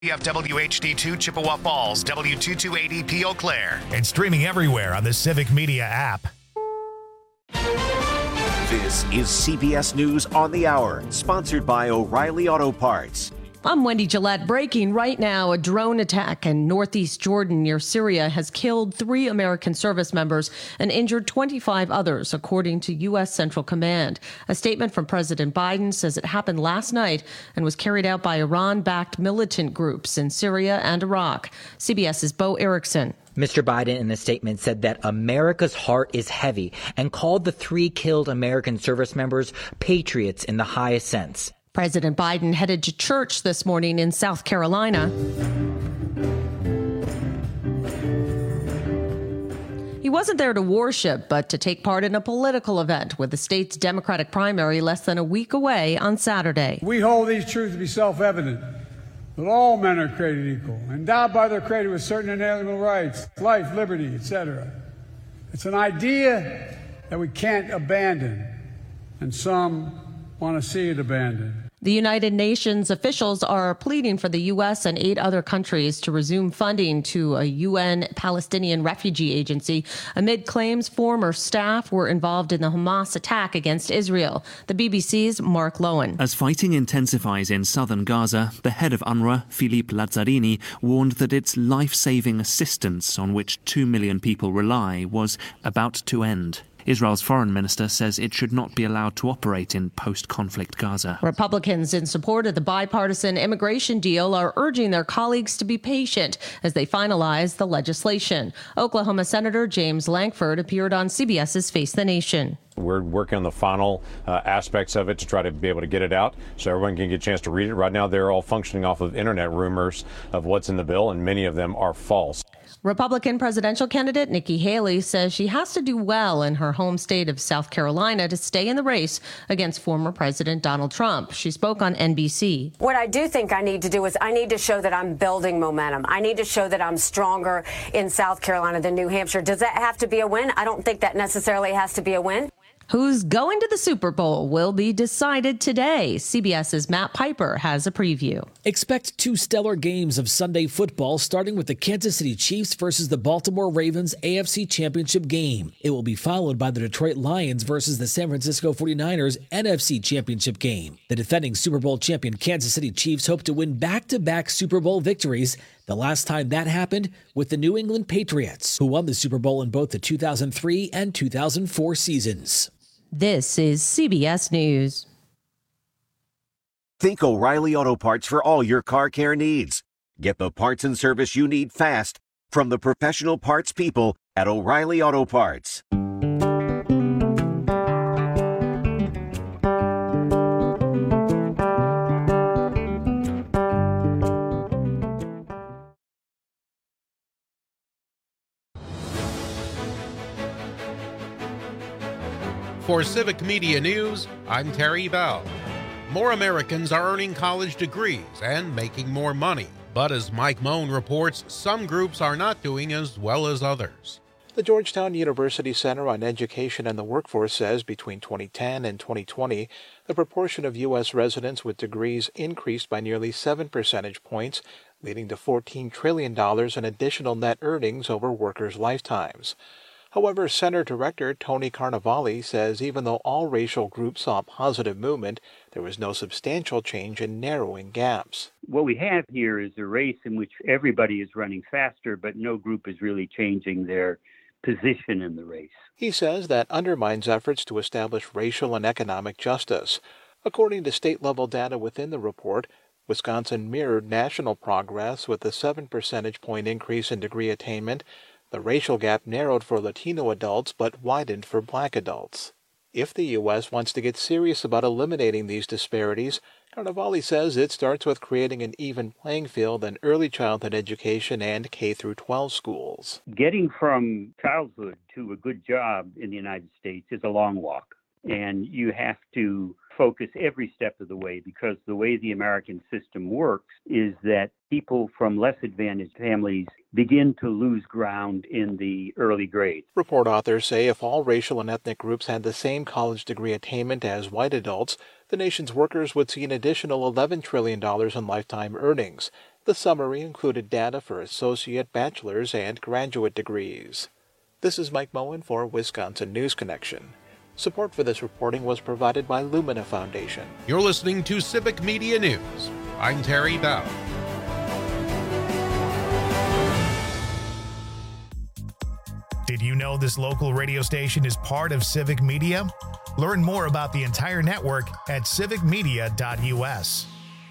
WHD2 Chippewa Falls, W2280P Eau Claire. And streaming everywhere on the Civic Media app. This is CBS News on the Hour, sponsored by O'Reilly Auto Parts. I'm Wendy Gillette. Breaking right now, a drone attack in northeast Jordan near Syria has killed 3 American service members and injured 25 others, according to U.S. Central Command. A statement from President Biden says it happened last night and was carried out by Iran-backed militant groups in Syria and Iraq. CBS's Bo Erickson. Mr. Biden in the statement said that America's heart is heavy and called the 3 killed American service members patriots in the highest sense. President Biden headed to church this morning in South Carolina. He wasn't there to worship, but to take part in a political event with the state's Democratic primary less than a week away on Saturday. We hold these truths to be self-evident, that all men are created equal, endowed by their Creator with certain inalienable rights, life, liberty, etc. It's an idea that we can't abandon, and some want to see it abandoned. The United Nations officials are pleading for the U.S. and 8 other countries to resume funding to a UN Palestinian refugee agency amid claims former staff were involved in the Hamas attack against Israel. The BBC's Mark Lowen. As fighting intensifies in southern Gaza, the head of UNRWA, Philippe Lazzarini, warned that its life-saving assistance, on which 2 million people rely, was about to end. Israel's foreign minister says it should not be allowed to operate in post-conflict Gaza. Republicans in support of the bipartisan immigration deal are urging their colleagues to be patient as they finalize the legislation. Oklahoma Senator James Lankford appeared on CBS's Face the Nation. We're working on the final aspects of it to try to be able to get it out so everyone can get a chance to read it. Right now, they're all functioning off of internet rumors of what's in the bill, and many of them are false. Republican presidential candidate Nikki Haley says she has to do well in her home state of South Carolina to stay in the race against former President Donald Trump. She spoke on NBC. What I do think I need to do is I need to show that I'm building momentum. I need to show that I'm stronger in South Carolina than New Hampshire. Does that have to be a win? I don't think that necessarily has to be a win. Who's going to the Super Bowl will be decided today. CBS's Matt Piper has a preview. Expect 2 stellar games of Sunday football, starting with the Kansas City Chiefs versus the Baltimore Ravens AFC Championship game. It will be followed by the Detroit Lions versus the San Francisco 49ers NFC Championship game. The defending Super Bowl champion Kansas City Chiefs hope to win back-to-back Super Bowl victories. The last time that happened with the New England Patriots, who won the Super Bowl in both the 2003 and 2004 seasons. This is CBS News. Think O'Reilly Auto Parts for all your car care needs. Get the parts and service you need fast from the professional parts people at O'Reilly Auto Parts. For Civic Media News, I'm Terry Bell. More Americans are earning college degrees and making more money. But as Mike Moan reports, some groups are not doing as well as others. The Georgetown University Center on Education and the Workforce says between 2010 and 2020, the proportion of U.S. residents with degrees increased by nearly 7 percentage points, leading to $14 trillion in additional net earnings over workers' lifetimes. However, Center Director Tony Carnevale says even though all racial groups saw positive movement, there was no substantial change in narrowing gaps. What we have here is a race in which everybody is running faster, but no group is really changing their position in the race. He says that undermines efforts to establish racial and economic justice. According to state-level data within the report, Wisconsin mirrored national progress with a 7 percentage point increase in degree attainment. The racial gap narrowed for Latino adults but widened for Black adults. If the U.S. wants to get serious about eliminating these disparities, Carnevale says it starts with creating an even playing field in early childhood education and K-12 schools. Getting from childhood to a good job in the United States is a long walk, and you have to focus every step of the way, because the way the American system works is that people from less advantaged families begin to lose ground in the early grades. Report authors say if all racial and ethnic groups had the same college degree attainment as white adults, the nation's workers would see an additional $11 trillion in lifetime earnings. The summary included data for associate, bachelor's, and graduate degrees. This is Mike Moen for Wisconsin News Connection. Support for this reporting was provided by Lumina Foundation. You're listening to Civic Media News. I'm Terry Bow. Did you know this local radio station is part of Civic Media? Learn more about the entire network at civicmedia.us.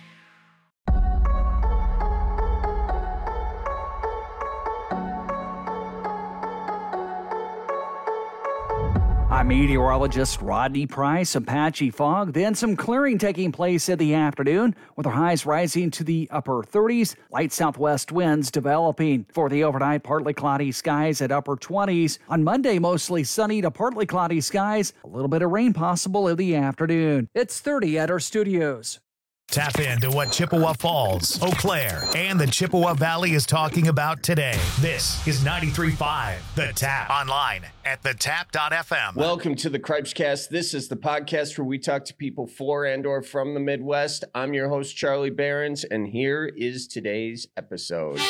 I'm meteorologist Rodney Price. Some patchy fog, then some clearing taking place in the afternoon, with our highs rising to the upper 30s, light southwest winds developing. For the overnight, partly cloudy skies at upper 20s. On Monday, mostly sunny to partly cloudy skies, a little bit of rain possible in the afternoon. It's 30 at our studios. Tap into what Chippewa Falls, Eau Claire, and the Chippewa Valley is talking about today. This is 93.5 The Tap. Online at thetap.fm. Welcome to the Cripescast. This is the podcast where we talk to people for and or from the Midwest. I'm your host, Charlie Behrens, and here is today's episode.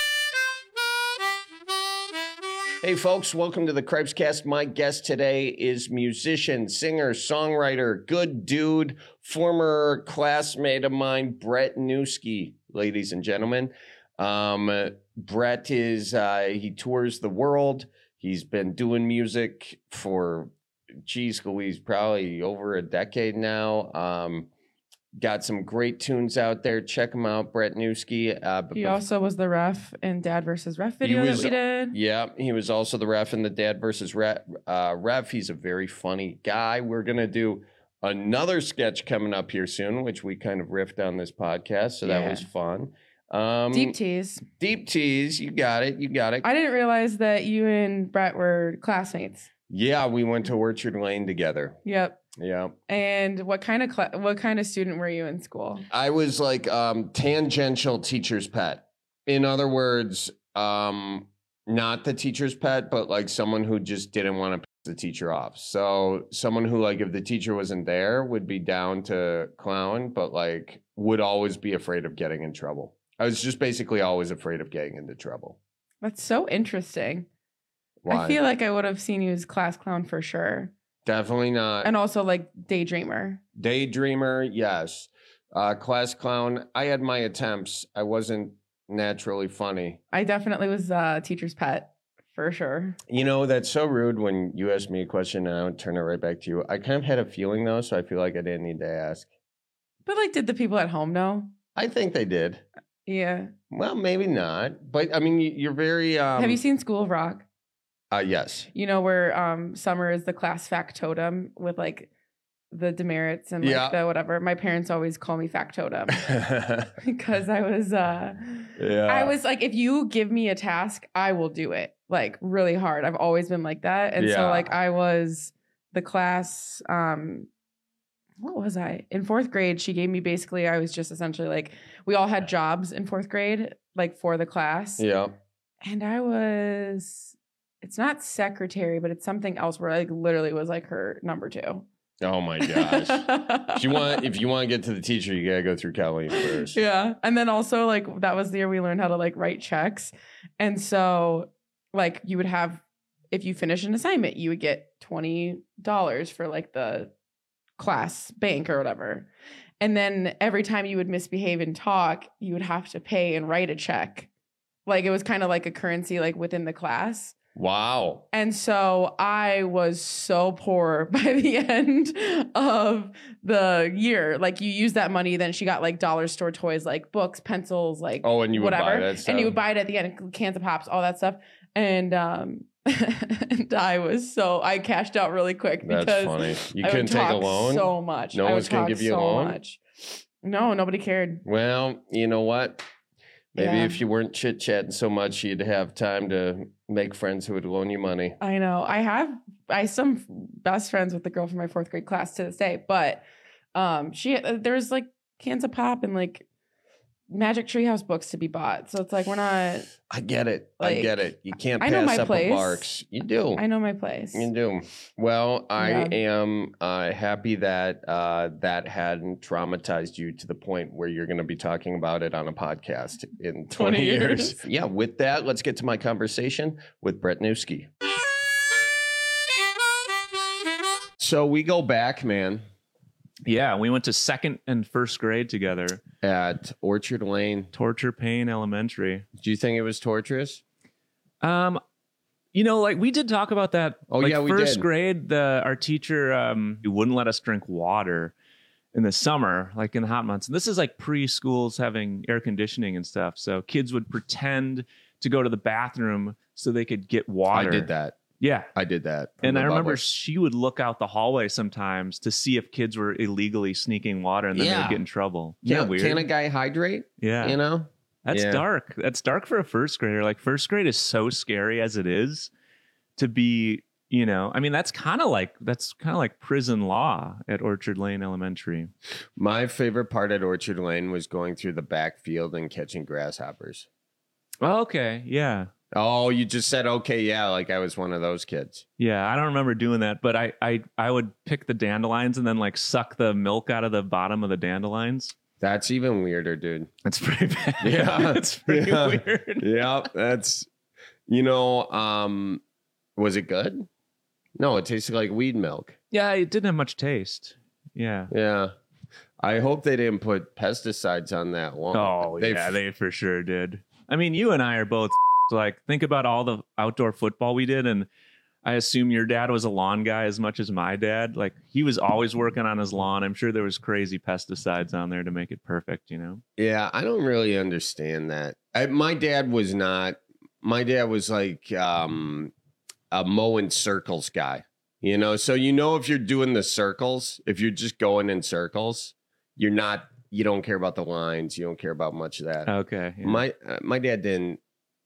Hey folks, welcome to the Cripescast. My guest today is musician, singer, songwriter, good dude, former classmate of mine, Brett Newski, ladies and gentlemen. Brett is, he tours the world. He's been doing music for, Louise, probably over a decade now. Got some great tunes out there. Check him out, Brett Newski. He also was the ref in Dad vs. Ref video that we did. Yeah, he was also the ref in the Dad vs. Ref. He's a very funny guy. We're going to do another sketch coming up here soon, which we kind of riffed on this podcast, so that was fun. Deep tease. Deep tease. You got it. I didn't realize that you and Brett were classmates. Yeah, we went to Orchard Lane together. Yep. Yeah. And what kind of student were you in school? I was like tangential teacher's pet. In other words, not the teacher's pet, but like someone who just didn't want to piss the teacher off. So someone who, like, if the teacher wasn't there, would be down to clown, but like would always be afraid of getting in trouble. I was just basically always afraid of getting into trouble. That's so interesting. Why? I feel like I would have seen you as class clown for sure. Definitely not. And also like daydreamer. Daydreamer, yes. Class clown. I had my attempts. I wasn't naturally funny. I definitely was teacher's pet for sure. You know, that's so rude when you ask me a question and I would turn it right back to you. I kind of had a feeling though, so I feel like I didn't need to ask. But like, did the people at home know? I think they did. Yeah. Well, maybe not. But I mean, you're very... Have you seen School of Rock? Yes. You know where Summer is the class factotum with like the demerits and like the whatever. My parents always call me factotum because I was I was like, if you give me a task, I will do it like really hard. I've always been like that. And so like I was the class what was I? In fourth grade, she gave me basically, I was just essentially like, we all had jobs in fourth grade, like for the class. Yeah. And I was, it's not secretary, but it's something else where I like literally was like her number 2. Oh my gosh. if you want to get to the teacher, you gotta go through Colleen first. Yeah. And then also like that was the year we learned how to like write checks. And so like you would have, if you finish an assignment, you would get $20 for like the class bank or whatever. And then every time you would misbehave and talk, you would have to pay and write a check. Like it was kind of like a currency like within the class. Wow. And so I was so poor by the end of the year. Like you use that money, then she got like dollar store toys, like books, pencils, like and you whatever. Would buy that stuff. And you would buy it at the end, cans of Pops, all that stuff. And and I cashed out really quick because that's funny. You couldn't take a loan so much. No one's gonna give you a loan. Much. No, nobody cared. Well, you know what? Maybe if you weren't chit chatting so much, you'd have time to make friends who would loan you money. I know. I some best friends with the girl from my fourth grade class to this day, but there's like cans of pop and like Magic Treehouse books to be bought. So it's like, we're not. I get it. Like, I get it. You can't I know pass my up place. a Barks. You do. I know my place. You do. Well, I am happy that that hadn't traumatized you to the point where you're going to be talking about it on a podcast in 20 years. Yeah, with that, let's get to my conversation with Brett Newski. So we go back, man. Yeah, we went to second and first grade together at Orchard Lane, Torture Pain Elementary. Do you think it was torturous? You know, like we did talk about that. Oh, like, yeah, we first did. grade, our teacher wouldn't let us drink water in the summer, like in the hot months. And this is like preschools having air conditioning and stuff. So kids would pretend to go to the bathroom so they could get water. I did that. Yeah. I did that. And I remember she would look out the hallway sometimes to see if kids were illegally sneaking water, and then they would get in trouble. Weird. Can a guy hydrate? Yeah. You know? That's dark. That's dark for a first grader. Like, first grade is so scary as it is to be, you know, I mean, that's kind of like prison law at Orchard Lane Elementary. My favorite part at Orchard Lane was going through the backfield and catching grasshoppers. Oh, okay. Yeah. Oh, you just said, okay, yeah, like I was one of those kids. Yeah, I don't remember doing that, but I would pick the dandelions and then like suck the milk out of the bottom of the dandelions. That's even weirder, dude. That's pretty bad. Yeah. That's pretty weird. Yeah, that's, you know, was it good? No, it tasted like weed milk. Yeah, it didn't have much taste. Yeah. Yeah. I hope they didn't put pesticides on that lawn. Oh, they for sure did. I mean, you and I are both like, think about all the outdoor football we did, and I assume your dad was a lawn guy as much as my dad. Like, he was always working on his lawn. I'm sure there was crazy pesticides on there to make it perfect, you know? Yeah, I don't really understand that. My dad was like a mowing circles guy, you know? So, you know, if you're doing the circles, if you're just going in circles, you don't care about the lines. You don't care about much of that. Okay. Yeah. My dad didn't.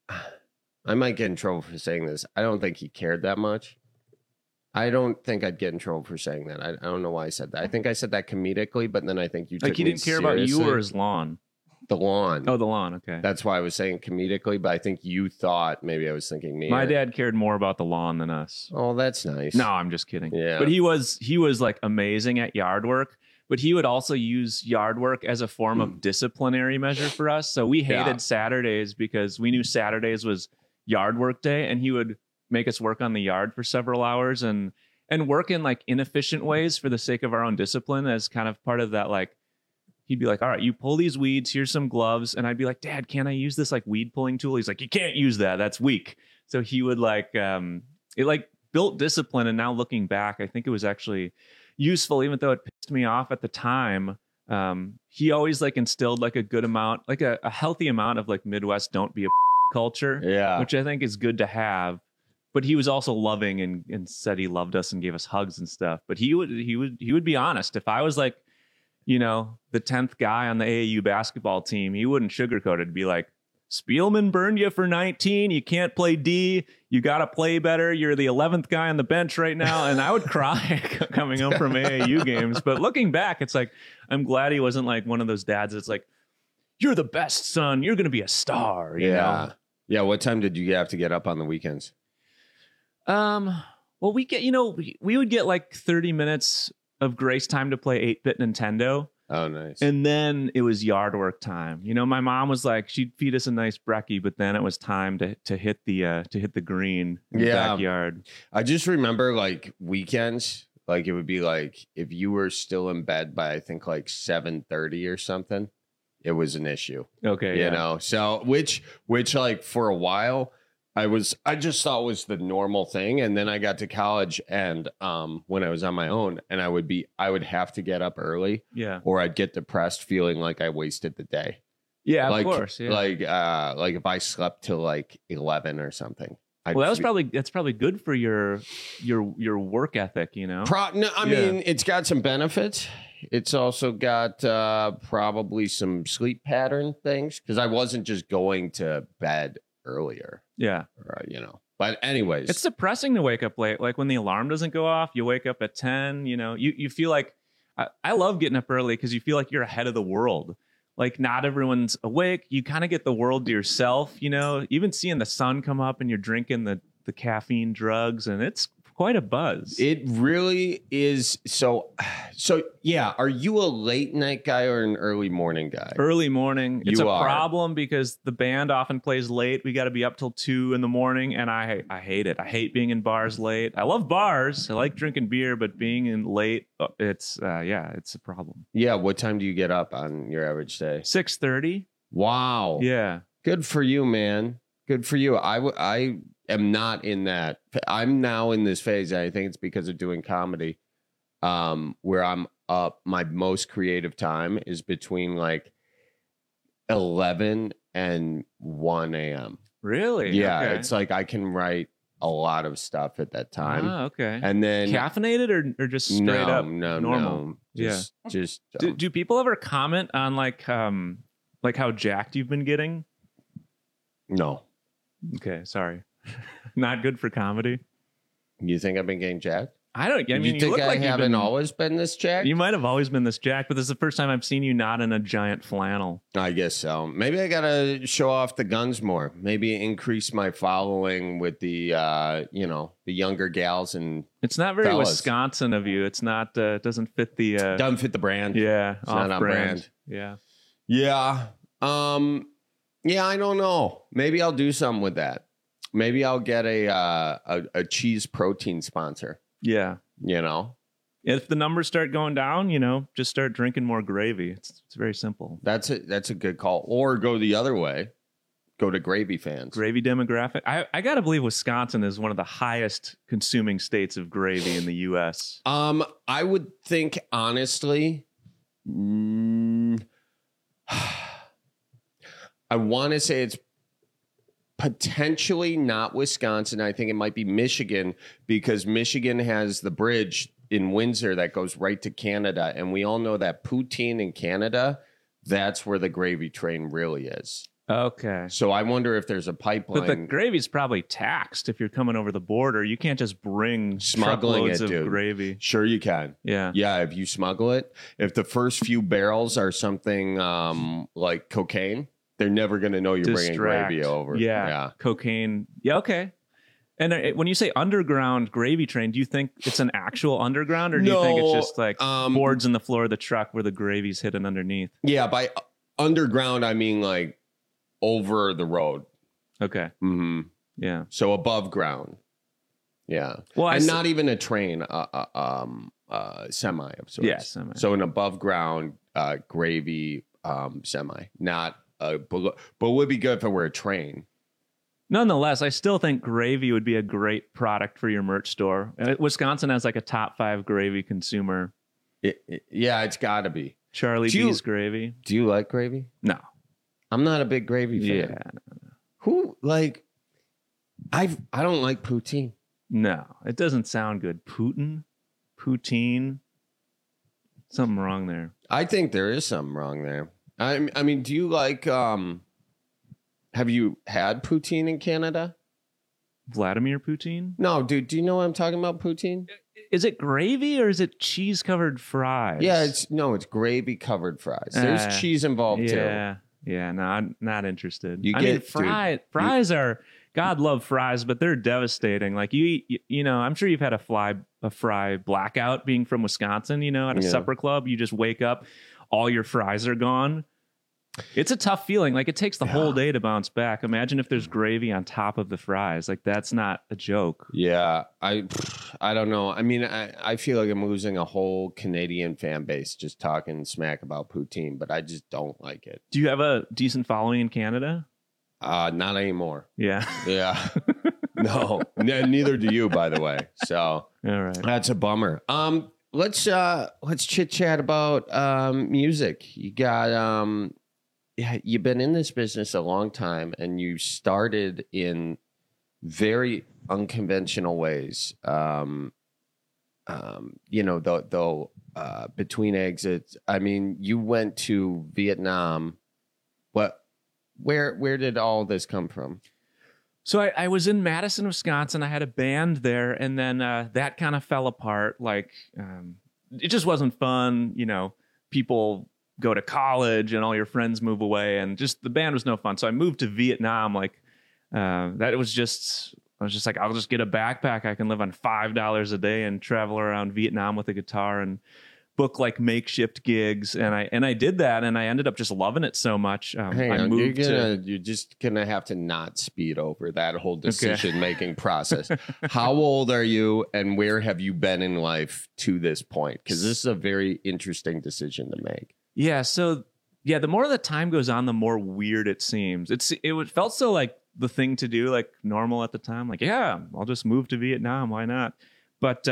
I might get in trouble for saying this. I don't think he cared that much. I don't think I'd get in trouble for saying that. I don't know why I said that. I think I said that comedically, but then I think you took like he me didn't care about you or his lawn. The lawn. Oh, the lawn. Okay. That's why I was saying comedically, but I think you thought maybe I was thinking me. My dad cared more about the lawn than us. Oh, that's nice. No, I'm just kidding. Yeah. But he was like amazing at yard work, but he would also use yard work as a form of disciplinary measure for us. So we hated Saturdays because we knew Saturdays was yard work day, and he would make us work on the yard for several hours and work in like inefficient ways for the sake of our own discipline as kind of part of that. Like, he'd be like, all right, you pull these weeds, here's some gloves. And I'd be like, Dad, can't I use this like weed pulling tool? He's like, you can't use that. That's weak. So he would like, it like built discipline. And now looking back, I think it was actually useful, even though it pissed me off at the time. He always like instilled like a good amount, like a healthy amount of like Midwest don't be a culture, which I think is good to have. But he was also loving and said he loved us and gave us hugs and stuff. But he would be honest. If I was like, you know, the 10th guy on the AAU basketball team, he wouldn't sugarcoat it. It'd be like, Spielman burned you for 19. You can't play D. You got to play better. You're the 11th guy on the bench right now. And I would cry coming home from AAU games. But looking back, it's like, I'm glad he wasn't like one of those dads that's like, you're the best, son. You're going to be a star. You know? Yeah. What time did you have to get up on the weekends? Well, we would get like 30 minutes of grace time to play 8-bit Nintendo. Oh, nice. And then it was yard work time. You know, my mom was like, she'd feed us a nice brekkie, but then it was time to hit the green in the backyard. I just remember like weekends, like it would be like if you were still in bed by I think like 7:30 or something, it was an issue. Okay. You know, so which like for a while I just thought was the normal thing. And then I got to college and when I was on my own and I would have to get up early. Yeah. Or I'd get depressed feeling like I wasted the day. Yeah, like, of course. Yeah. Like if I slept till like 11 or something. That's probably good for your work ethic, you know? I mean, it's got some benefits. It's also got probably some sleep pattern things because I wasn't just going to bed earlier. Yeah. You know, but anyways, it's depressing to wake up late. Like when the alarm doesn't go off, you wake up at 10, you know, you feel like I love getting up early because you feel like you're ahead of the world. like not everyone's awake. You kind of get the world to yourself, you know, even seeing the sun come up and you're drinking the caffeine drugs, and it's quite a buzz. It really is. So yeah. Are you a late night guy or an early morning guy? Early morning. It's You a are. problem because the band often plays late. We got to be up till 2 in the morning, and I hate it. I hate being in bars late. I love bars. I like drinking beer, but being in late, it's a problem. Yeah. What time do you get up on your average day? 6:30. Wow. Yeah. Good for you, man. Good for you. I am not in that. I'm now in this phase. I think it's because of doing comedy, where I'm up. My most creative time is between like 11 and 1 a.m. Really? Yeah. Okay. It's like I can write a lot of stuff at that time. Ah, okay. And then caffeinated or just straight up normal? Just Do people ever comment on like how jacked you've been getting? No. Okay, sorry. Not good for comedy. You think I've been getting jacked? I don't. I mean, you think look I like haven't always been this jacked? You might have always been this jacked, but this is the first time I've seen you not in a giant flannel. I guess so. Maybe I gotta show off the guns more. Maybe increase my following with the the younger gals and. It's not very fellas. Wisconsin of you. It's not. Doesn't fit the. Doesn't fit the brand. Yeah, It's not on brand. Yeah. Yeah. Yeah. I don't know. Maybe I'll do something with that. Maybe I'll get a cheese protein sponsor. Yeah. You know. If the numbers start going down, just start drinking more gravy. It's very simple. That's a good call. Or go the other way. Go to gravy fans. Gravy demographic. I got to believe Wisconsin is one of the highest consuming states of gravy in the U.S. I would think, honestly, I want to say it's potentially not Wisconsin. I think it might be Michigan, because Michigan has the bridge in Windsor that goes right to Canada. And we all know that poutine in Canada, that's where the gravy train really is. Okay. So I wonder if there's a pipeline. But the gravy's probably taxed if you're coming over the border. You can't just bring Smuggling truckloads it, of dude. gravy. Sure you can. Yeah. Yeah, if you smuggle it. If the first few barrels are something like cocaine, they're never going to know you're bringing gravy over. Yeah. Cocaine. Yeah, okay. And when you say underground gravy train, do you think it's an actual underground, or do you think it's just like boards in the floor of the truck where the gravy's hidden underneath? Yeah, by underground, I mean like over the road. Okay. Mm-hmm. Yeah. So above ground. Yeah. Well, and not even a train, semi of sorts. Yeah, semi. So an above ground gravy semi, not but would be good if it were a train. Nonetheless, I still think gravy would be a great product for your merch store. Wisconsin has like a top 5 gravy consumer. Yeah, it's got to be. Charlie B's gravy. Do you like gravy? No. I'm not a big gravy fan. Yeah. No. Who like? I don't like poutine. No, it doesn't sound good. Poutine. Something wrong there. I think there is something wrong there. I mean, do you like? Have you had poutine in Canada? Vladimir Poutine? No, dude. Do you know what I'm talking about? Poutine? Is it gravy or is it cheese covered fries? Yeah, it's gravy covered fries. There's cheese involved too. Yeah. No, I'm not interested. Fries are. God love fries, but they're devastating. Like you know, I'm sure you've had a fry blackout being from Wisconsin. You know, at a supper club, you just wake up, all your fries are gone. It's a tough feeling. Like it takes the whole day to bounce back. Imagine if there's gravy on top of the fries. Like that's not a joke. Yeah, I don't know. I mean, I feel like I'm losing a whole Canadian fan base just talking smack about poutine, but I just don't like it. Do you have a decent following in Canada? Not anymore. Yeah. Yeah. No, neither do you, by the way. So all right, that's a bummer. Let's chit chat about music. You got you've been in this business a long time, and you started in very unconventional ways. You know, though between exits. I mean, you went to Vietnam. Where did all this come from? So I was in Madison, Wisconsin. I had a band there, and then that kind of fell apart. Like it just wasn't fun. You know, people go to college and all your friends move away, and just the band was no fun. So I moved to Vietnam. Like I was just like, I'll just get a backpack. I can live on $5 a day and travel around Vietnam with a guitar and book like makeshift gigs. And I did that, and I ended up just loving it so much. You're just gonna have to not speed over that whole decision-making process. How old are you, and where have you been in life to this point? Because this is a very interesting decision to make. Yeah. So the more the time goes on, the more weird it seems. It felt so like the thing to do, like normal at the time. Like, yeah, I'll just move to Vietnam. Why not? But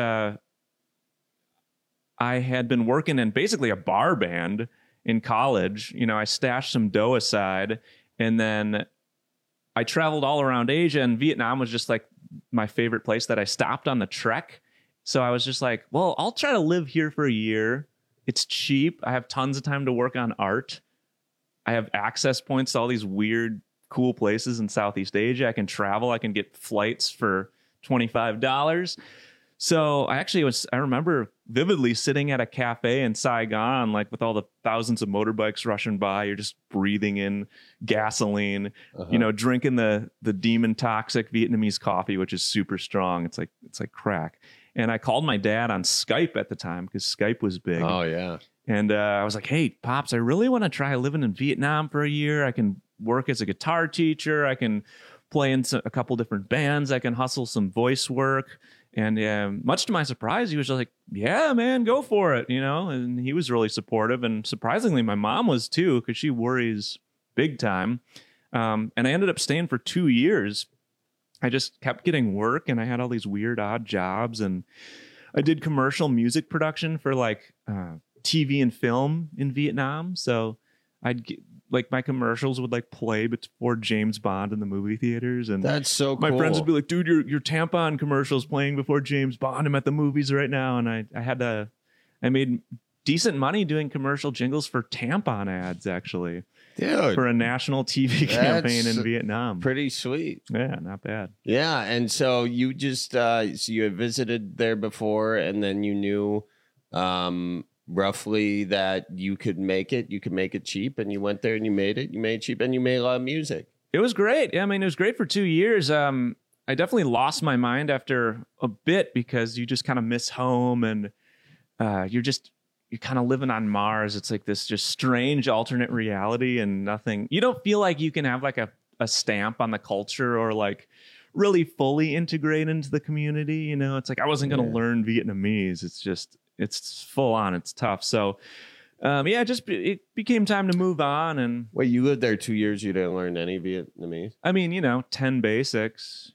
I had been working in basically a bar band in college. You know, I stashed some dough aside, and then I traveled all around Asia, and Vietnam was just like my favorite place that I stopped on the trek. So I was just like, well, I'll try to live here for a year. It's cheap. I have tons of time to work on art. I have access points to all these weird, cool places in Southeast Asia. I can travel. I can get flights for $25. So I remember vividly sitting at a cafe in Saigon, like with all the thousands of motorbikes rushing by. You're just breathing in gasoline, drinking the demon toxic Vietnamese coffee, which is super strong. It's like crack. And I called my dad on Skype at the time because Skype was big. Oh, yeah. And I was like, hey, Pops, I really want to try living in Vietnam for a year. I can work as a guitar teacher. I can play in a couple different bands. I can hustle some voice work. And much to my surprise, he was just like, yeah, man, go for it, and he was really supportive. And surprisingly, my mom was too, because she worries big time. And I ended up staying for 2 years. I just kept getting work, and I had all these weird, odd jobs. And I did commercial music production for like TV and film in Vietnam. So I'd get, like, my commercials would like play before James Bond in the movie theaters, and that's so cool. My friends would be like, dude, your tampon commercial's playing before James Bond. I'm at the movies right now. And I made decent money doing commercial jingles for tampon ads, actually. Dude, for a national TV campaign in Vietnam. Pretty sweet. Yeah, not bad. Yeah, and so you just so you had visited there before, and then you knew roughly that you could make it cheap, and you went there and you made it cheap, and you made a lot of music. It was great. Yeah, I mean, it was great for 2 years. I definitely lost my mind after a bit, because you just kind of miss home, and you're kind of living on Mars. It's like this just strange alternate reality, and nothing, you don't feel like you can have like a stamp on the culture or like really fully integrate into the community. It's like, I wasn't going to learn Vietnamese. It's full on. It's tough. So, it became time to move on. And wait, you lived there 2 years. You didn't learn any Vietnamese? I mean, 10 basics,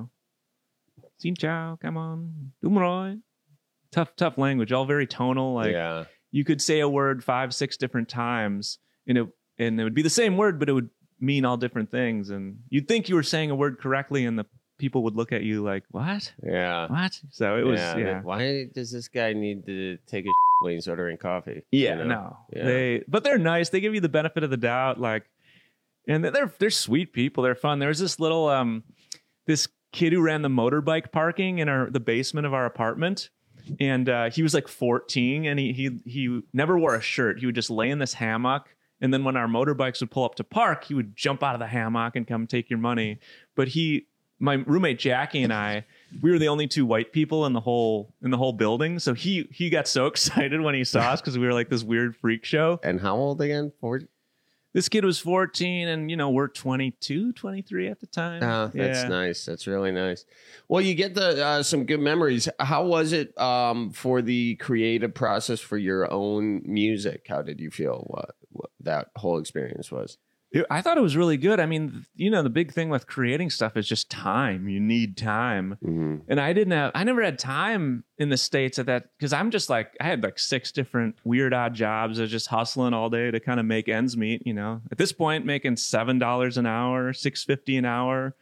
Xin chào, come on, đúng rồi. Tough language, all very tonal. Like, you could say a word 5-6 different times, and it would be the same word, but it would mean all different things. And you'd think you were saying a word correctly, and the people would look at you like, what? Yeah. What? So it was, Why does this guy need to take a when he's ordering coffee? Yeah, no. Yeah. But they're nice. They give you the benefit of the doubt. Like, and they're sweet people. They're fun. There was this little, this kid who ran the motorbike parking in the basement of our apartment. And he was like 14, and he never wore a shirt. He would just lay in this hammock. And then when our motorbikes would pull up to park, he would jump out of the hammock and come take your money. But my roommate Jackie and I, we were the only two white people in the whole building. So he got so excited when he saw us, because we were like this weird freak show. And how old again? 40? This kid was 14, and we're 22, 23 at the time. Oh, that's nice. That's really nice. Well, you get some good memories. How was it for the creative process for your own music? How did you feel what that whole experience was? I thought it was really good. I mean, the big thing with creating stuff is just time. You need time. Mm-hmm. And I never had time in the States at that, because I'm just like, I had like 6 different weird odd jobs. I was just hustling all day to kind of make ends meet, At this point, making $7 an hour, $6.50 an hour.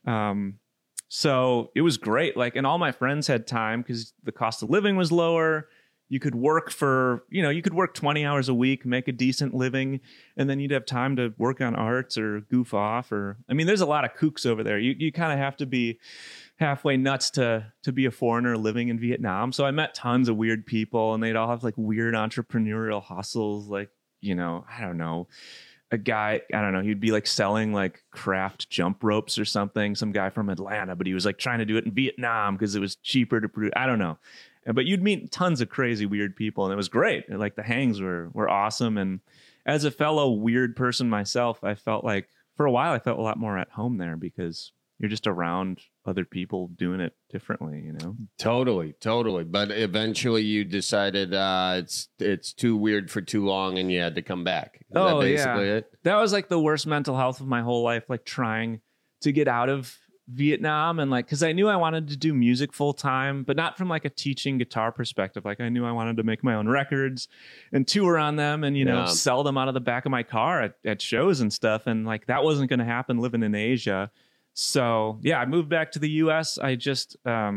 So it was great. Like, and all my friends had time because the cost of living was lower. You could work you could work 20 hours a week, make a decent living, and then you'd have time to work on arts or goof off. There's a lot of kooks over there. You kind of have to be halfway nuts to be a foreigner living in Vietnam. So I met tons of weird people, and they'd all have like weird entrepreneurial hustles. Like, you know, I don't know, a guy, I don't know, he'd be like selling like craft jump ropes or something, some guy from Atlanta, but he was like trying to do it in Vietnam because it was cheaper to produce. I don't know. But you'd meet tons of crazy, weird people, and it was great. Like the hangs were awesome. And as a fellow weird person myself, I felt like for a while I felt a lot more at home there because you're just around other people doing it differently, you know? Totally. But eventually you decided it's too weird for too long and you had to come back. Is that basically it? That was like the worst mental health of my whole life, like trying to get out of Vietnam and like, because I knew I wanted to do music full time, but not from like a teaching guitar perspective. Like I knew I wanted to make my own records and tour on them and, you know, sell them out of the back of my car at shows and stuff. And like that wasn't going to happen living in Asia. So yeah, I moved back to the US. I just,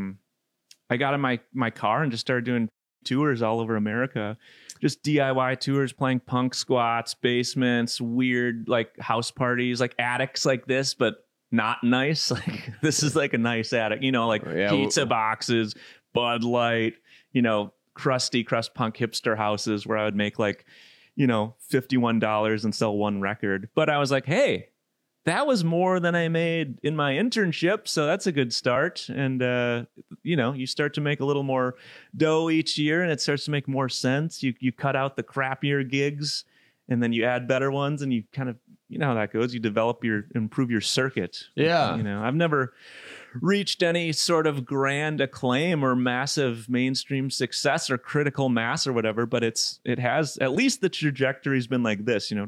I got in my car and just started doing tours all over America, just DIY tours, playing punk squats, basements, weird like house parties, like attics like this, but not nice. Like this is like a nice attic, you know, like pizza boxes, Bud Light, you know, crust punk hipster houses where I would make like, you know, $51 and sell one record. But I was like, hey, that was more than I made in my internship. So that's a good start. And, you know, you start to make a little more dough each year and it starts to make more sense. You cut out the crappier gigs and then you add better ones and you kind of, you know how that goes. You improve your circuit. Yeah. You know, I've never reached any sort of grand acclaim or massive mainstream success or critical mass or whatever, but it has, at least the trajectory's been like this, you know,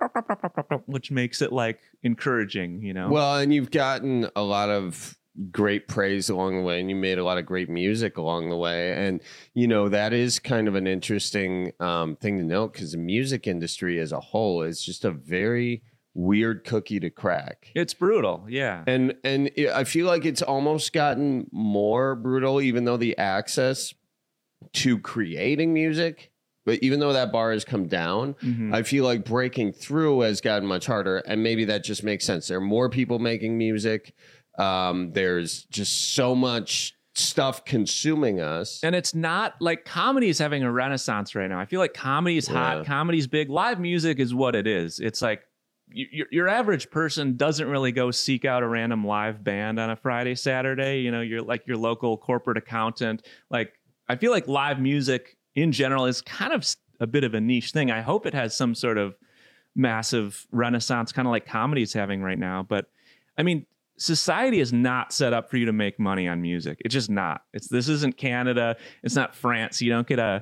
which makes it like encouraging, you know? Well, and you've gotten a lot of great praise along the way and you made a lot of great music along the way. And, you know, that is kind of an interesting thing to note because the music industry as a whole is just a very weird cookie to crack. It's brutal. Yeah. And I feel like it's almost gotten more brutal, even though the access to creating music, but even though that bar has come down, I feel like breaking through has gotten much harder. And maybe that just makes sense. There are more people making music. There's just so much stuff consuming us. And it's not like comedy is having a renaissance right now. I feel like comedy is hot. Comedy's big. Live music is what it is. It's like your average person doesn't really go seek out a random live band on a Friday, Saturday. You know, you're like your local corporate accountant. Like, I feel like live music in general is kind of a bit of a niche thing. I hope it has some sort of massive renaissance, kind of like comedy is having right now. But I mean, society is not set up for you to make money on music. It's just not. This isn't Canada. It's not France. You don't get a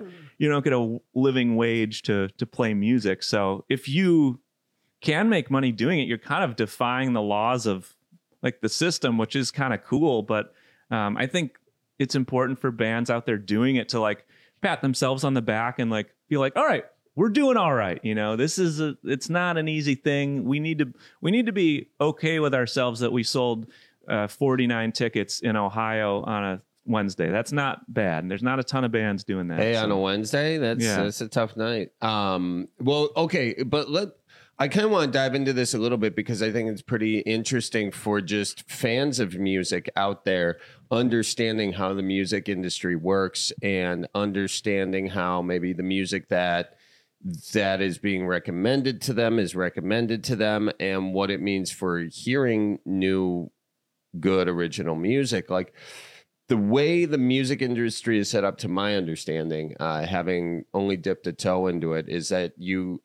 living wage to play music. So if you can make money doing it, you're kind of defying the laws of like the system, which is kind of cool. But I think it's important for bands out there doing it to like pat themselves on the back and like feel like, all right, we're doing all right. You know, it's not an easy thing. We need to be okay with ourselves that we sold 49 tickets in Ohio on a Wednesday. That's not bad. And there's not a ton of bands doing that. Hey, on a Wednesday, that's a tough night. Well, okay, but I kind of want to dive into this a little bit because I think it's pretty interesting for just fans of music out there understanding how the music industry works and understanding how maybe the music that is being recommended to them is recommended to them and what it means for hearing new, good, original music. Like the way the music industry is set up, to my understanding, having only dipped a toe into it, is that you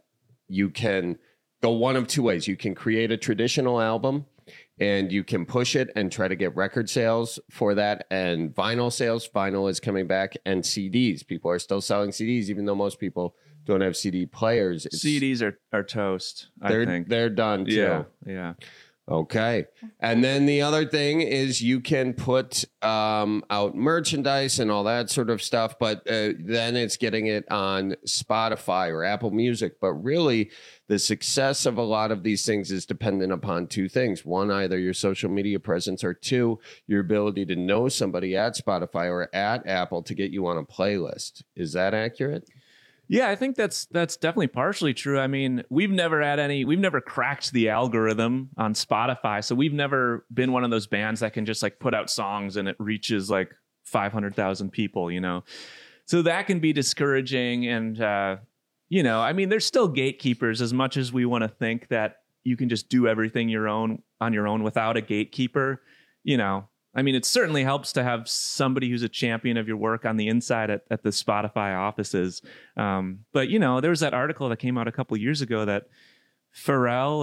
can go one of two ways. You can create a traditional album and you can push it and try to get record sales for that and vinyl sales. Vinyl is coming back, and CDs. People are still selling CDs, even though most people don't have CD players. CDs are toast, I think. They're done too. Yeah. Okay. And then the other thing is you can put out merchandise and all that sort of stuff, but then it's getting it on Spotify or Apple Music. But really, the success of a lot of these things is dependent upon two things. One, either your social media presence, or two, your ability to know somebody at Spotify or at Apple to get you on a playlist. Is that accurate? Yeah, I think that's definitely partially true. I mean, we've never cracked the algorithm on Spotify. So we've never been one of those bands that can just like put out songs and it reaches like 500,000 people, you know? So that can be discouraging. And you know, I mean, there's still gatekeepers as much as we want to think that you can just do everything on your own without a gatekeeper. You know, I mean, it certainly helps to have somebody who's a champion of your work on the inside at the Spotify offices. But, you know, there was that article that came out a couple of years ago that Pharrell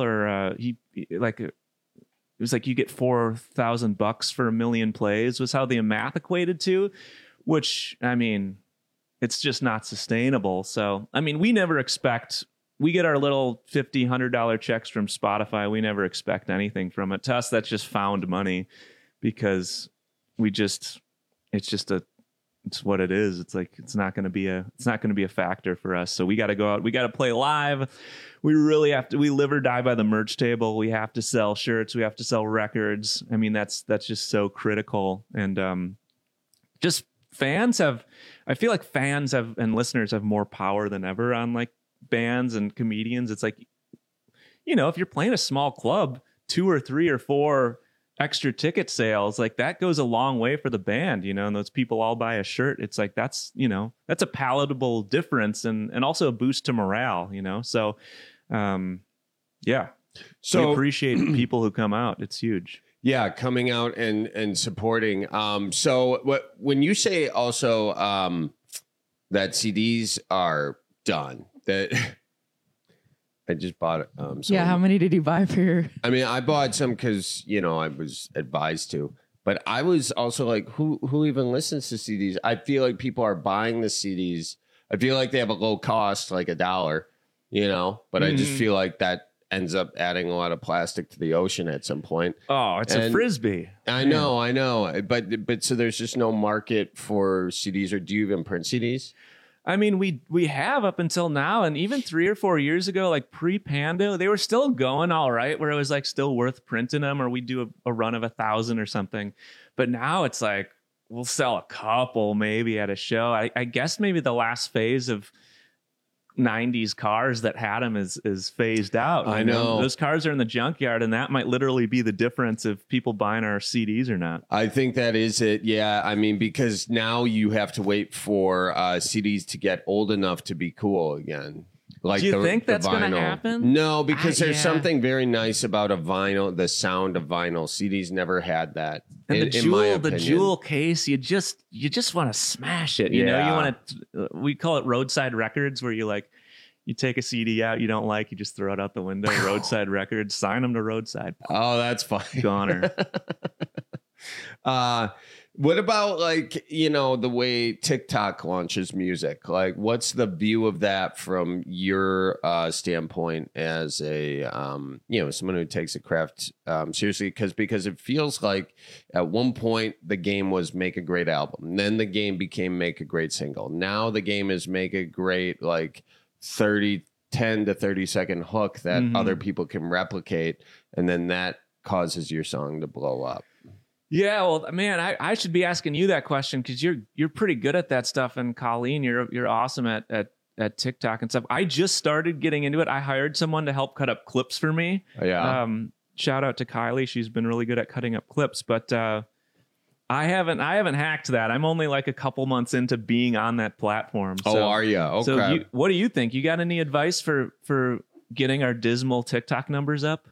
it was like you get $4,000 for 1 million plays was how the math equated to, which, I mean, it's just not sustainable. So, I mean, we get our little $50, $100 checks from Spotify. We never expect anything from it. To us, that's just found money because it's what it is. It's like, it's not going to be a factor for us. So we got to go out. We got to play live. We really have to, we live or die by the merch table. We have to sell shirts. We have to sell records. I mean, that's just so critical. And, just I feel like fans and listeners have more power than ever on like bands and comedians. It's like, you know, if you're playing a small club, 2 or 3 or 4 extra ticket sales, like that goes a long way for the band, you know, and those people all buy a shirt. It's like, that's a palatable difference and also a boost to morale, you know? So, yeah. So we appreciate people who come out. It's huge. Yeah. Coming out and supporting. So when you say also, that CDs are done, that I just bought it. How many did you buy for your? I mean, I bought some because, you know, I was advised to, but I was also like, who even listens to CDs? I feel like people are buying the CDs. I feel like they have a low cost, like $1, you know, but I just feel like that ends up adding a lot of plastic to the ocean at some point. Oh, it's a Frisbee. I know. But so there's just no market for CDs, or do you even print CDs? I mean, we have up until now, and even 3 or 4 years ago, like pre-Pando, they were still going all right, where it was like still worth printing them, or we'd do a run of 1,000 or something. But now it's like we'll sell a couple maybe at a show. I guess maybe the last phase of 90s cars that had them is phased out. I know. Those cars are in the junkyard, and that might literally be the difference of people buying our CDs or not. I think that is it. Yeah. I mean, because now you have to wait for CDs to get old enough to be cool again. Like, do you think that's going to happen? No, because there's something very nice about a vinyl, the sound of vinyl. CDs never had that. And the jewel case, you just want to smash it. You know, you want to. We call it roadside records, where you take a CD out you don't like, you just throw it out the window. Roadside records, sign them to roadside. Oh, that's fine. Goner. What about, like, you know, the way TikTok launches music? Like, what's the view of that from your standpoint as a, you know, someone who takes a craft seriously? Because it feels like at one point the game was make a great album. Then the game became make a great single. Now the game is make a great, like, 10 to 30 second hook that other people can replicate. And then that causes your song to blow up. Yeah, well, man, I should be asking you that question, because you're pretty good at that stuff, and Colleen, you're awesome at TikTok and stuff. I just started getting into it. I hired someone to help cut up clips for me. Yeah. Shout out to Kylie; she's been really good at cutting up clips. But I haven't hacked that. I'm only like a couple months into being on that platform. So, are you? Okay. So what do you think? You got any advice for getting our dismal TikTok numbers up?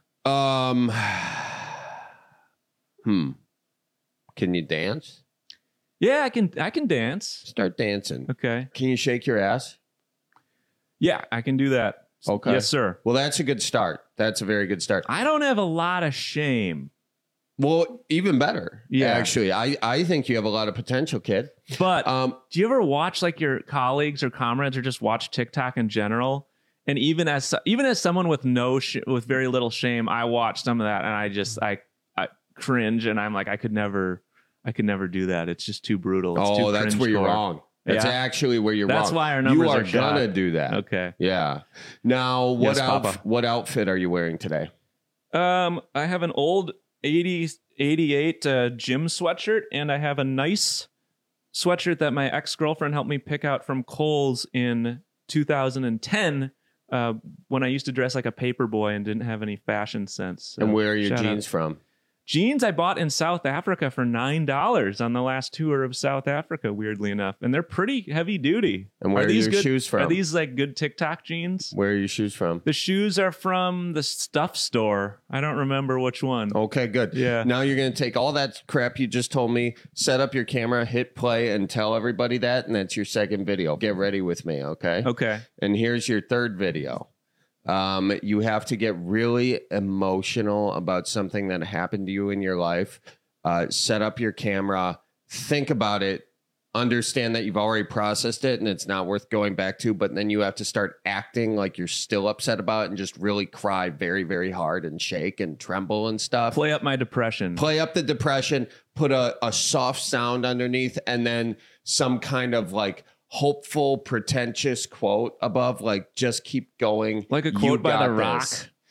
Can you dance? Yeah, I can dance. Start dancing. Okay. Can you shake your ass? Yeah, I can do that. Okay. Yes, sir. Well, that's a good start. That's a very good start. I don't have a lot of shame. Well, even better. Yeah. Actually, I think you have a lot of potential, kid. But do you ever watch, like, your colleagues or comrades, or just watch TikTok in general? And even as someone with with very little shame, I watch some of that, and I cringe, and I'm like, I could never do that. It's just too brutal. It's too that's where you're wrong. That's actually where you're wrong. That's why our numbers are gonna do that. Okay. Yeah. Now, what outfit are you wearing today? I have an old 88 gym sweatshirt, and I have a nice sweatshirt that my ex-girlfriend helped me pick out from Kohl's in 2010. When I used to dress like a paper boy and didn't have any fashion sense. So, and where are your jeans from? Jeans I bought in South Africa for $9 on the last tour of South Africa, weirdly enough. And they're pretty heavy duty. And where are your shoes from? Are these like good TikTok jeans? Where are your shoes from? The shoes are from the Stuff store. I don't remember which one. Okay, good. Yeah. Now you're going to take all that crap you just told me, set up your camera, hit play, and tell everybody that. And that's your second video. Get ready with me, okay? Okay. And here's your third video. You have to get really emotional about something that happened to you in your life. Set up your camera, think about it, understand that you've already processed it and it's not worth going back to, but then you have to start acting like you're still upset about it and just really cry very, very hard and shake and tremble and stuff. Play up my depression. Play up the depression, put a soft sound underneath, and then some kind of like hopeful, pretentious quote above, like just keep going. Like a quote by The Rock.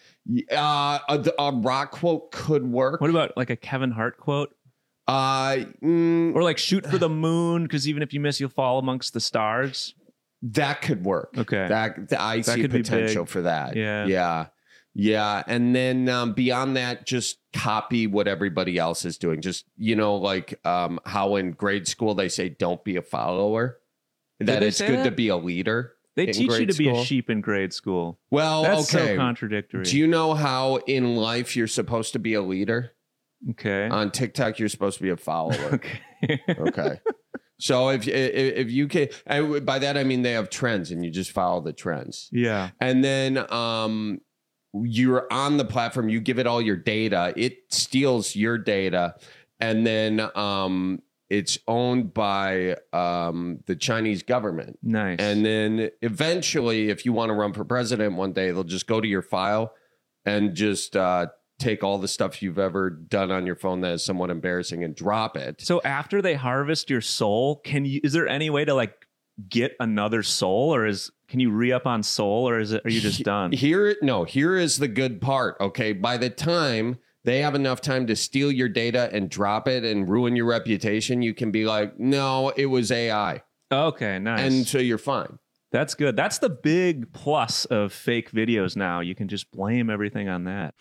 A Rock quote could work. What about like a Kevin Hart quote? Or like shoot for the moon, because even if you miss, you'll fall amongst the stars. That could work. Okay. I see potential for that. Yeah. And then beyond that, just copy what everybody else is doing. Just, like how in grade school they say, don't be a follower. That it's good to be a leader. They teach you to be a sheep in grade school. Well, that's okay. So contradictory. Do you know how in life you're supposed to be a leader? Okay. On TikTok, you're supposed to be a follower. Okay. So if you can, and by that I mean they have trends, and you just follow the trends. Yeah. And then you're on the platform. You give it all your data. It steals your data, and then it's owned by the Chinese government. Nice. And then eventually, if you want to run for president one day, they'll just go to your file and just take all the stuff you've ever done on your phone that is somewhat embarrassing and drop it. So after they harvest your soul, is there any way to like get another soul, or can you re-up on soul, or are you just done? Here is the good part. Okay. By the time they have enough time to steal your data and drop it and ruin your reputation, you can be like, no, it was AI. Okay, nice. And so you're fine. That's good. That's the big plus of fake videos now. You can just blame everything on that.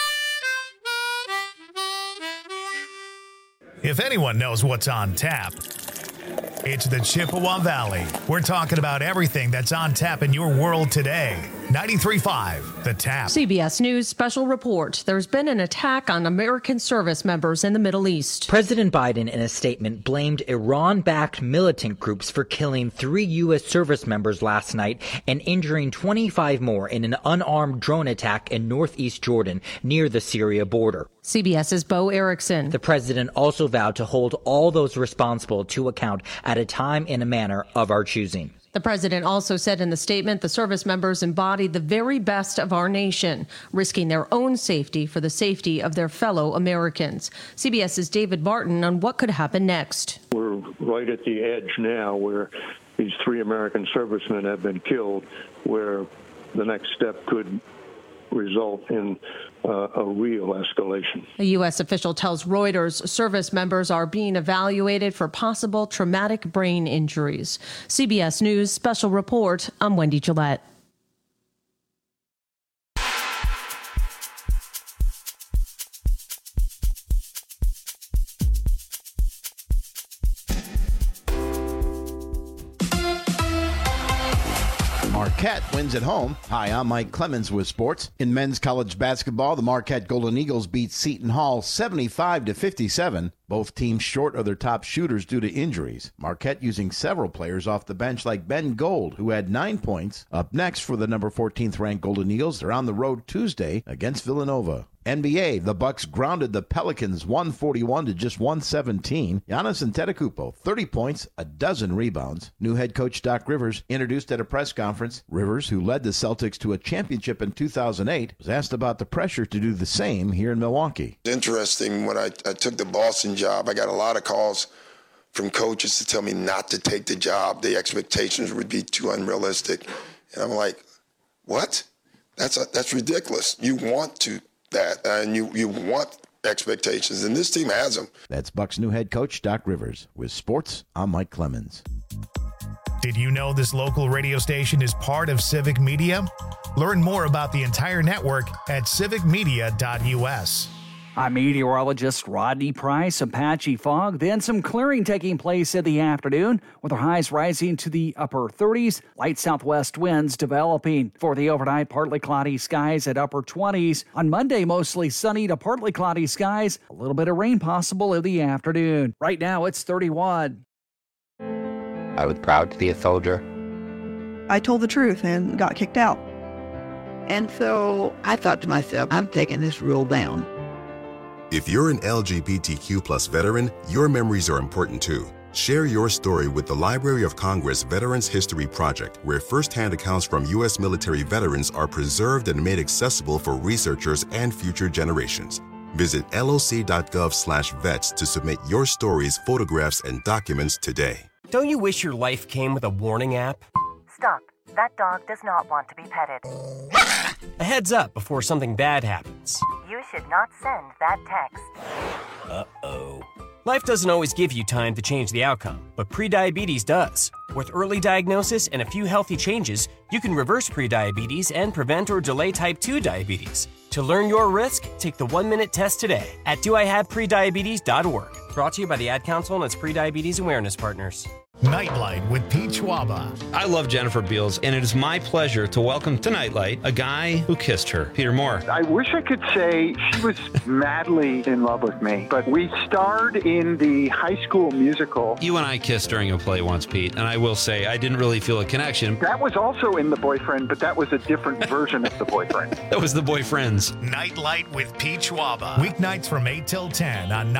If anyone knows what's on tap, it's the Chippewa Valley. We're talking about everything that's on tap in your world today. 93.5, The Tap. CBS News special report. There's been an attack on American service members in the Middle East. President Biden, in a statement, blamed Iran-backed militant groups for killing 3 U.S. service members last night and injuring 25 more in an unarmed drone attack in northeast Jordan near the Syria border. CBS's Bo Erickson. The president also vowed to hold all those responsible to account at a time and a manner of our choosing. The president also said in the statement the service members embodied the very best of our nation, risking their own safety for the safety of their fellow Americans. CBS's David Martin on what could happen next. We're right at the edge now where these 3 American servicemen have been killed, where the next step could result in a real escalation. A U.S. official tells Reuters service members are being evaluated for possible traumatic brain injuries. CBS News special report. I'm Wendy Gillette. Marquette wins at home. Hi, I'm Mike Clemens with sports. In men's college basketball, the Marquette Golden Eagles beat Seton Hall 75-57. Both teams short of their top shooters due to injuries. Marquette using several players off the bench like Ben Gold, who had 9 points. Up next for the number 14th ranked Golden Eagles, they're on the road Tuesday against Villanova. NBA, the Bucks grounded the Pelicans 141 to just 117. Giannis Antetokounmpo, 30 points, a dozen rebounds. New head coach Doc Rivers introduced at a press conference. Rivers, who led the Celtics to a championship in 2008, was asked about the pressure to do the same here in Milwaukee. Interesting, when I took the Boston job, I got a lot of calls from coaches to tell me not to take the job. The expectations would be too unrealistic. And I'm like, what? That's ridiculous. You want that, and you want expectations, and this team has them. That's Bucks new head coach Doc Rivers. With sports, I'm Mike Clemens. Did you know this local radio station is part of Civic Media? Learn more about the entire network at civicmedia.us. I'm meteorologist Rodney Price. Some patchy fog, then some clearing taking place in the afternoon, with our highs rising to the upper 30s, light southwest winds developing. For the overnight, partly cloudy skies at upper 20s. On Monday, mostly sunny to partly cloudy skies, a little bit of rain possible in the afternoon. Right now, it's 31. I was proud to be a soldier. I told the truth and got kicked out. And so I thought to myself, I'm taking this rule down. If you're an LGBTQ+ veteran, your memories are important too. Share your story with the Library of Congress Veterans History Project, where firsthand accounts from U.S. military veterans are preserved and made accessible for researchers and future generations. Visit loc.gov/vets to submit your stories, photographs, and documents today. Don't you wish your life came with a warning app? Stop. That dog does not want to be petted. A heads up before something bad happens. You should not send that text. Uh-oh. Life doesn't always give you time to change the outcome, but prediabetes does. With early diagnosis and a few healthy changes, you can reverse prediabetes and prevent or delay type 2 diabetes. To learn your risk, take the 1-minute test today at doihaveprediabetes.org. Brought to you by the Ad Council and its Prediabetes Awareness Partners. Nightlight with Pete Schwaba. I love Jennifer Beals, and it is my pleasure to welcome to Nightlight a guy who kissed her, Peter Moore. I wish I could say she was madly in love with me, but we starred in the High School Musical. You and I kissed during a play once, Pete, and I will say I didn't really feel a connection. That was also in The Boyfriend, but that was a different version of The Boyfriend. That was The Boyfriends. Nightlight with Pete Schwaba. Weeknights from 8 till 10 on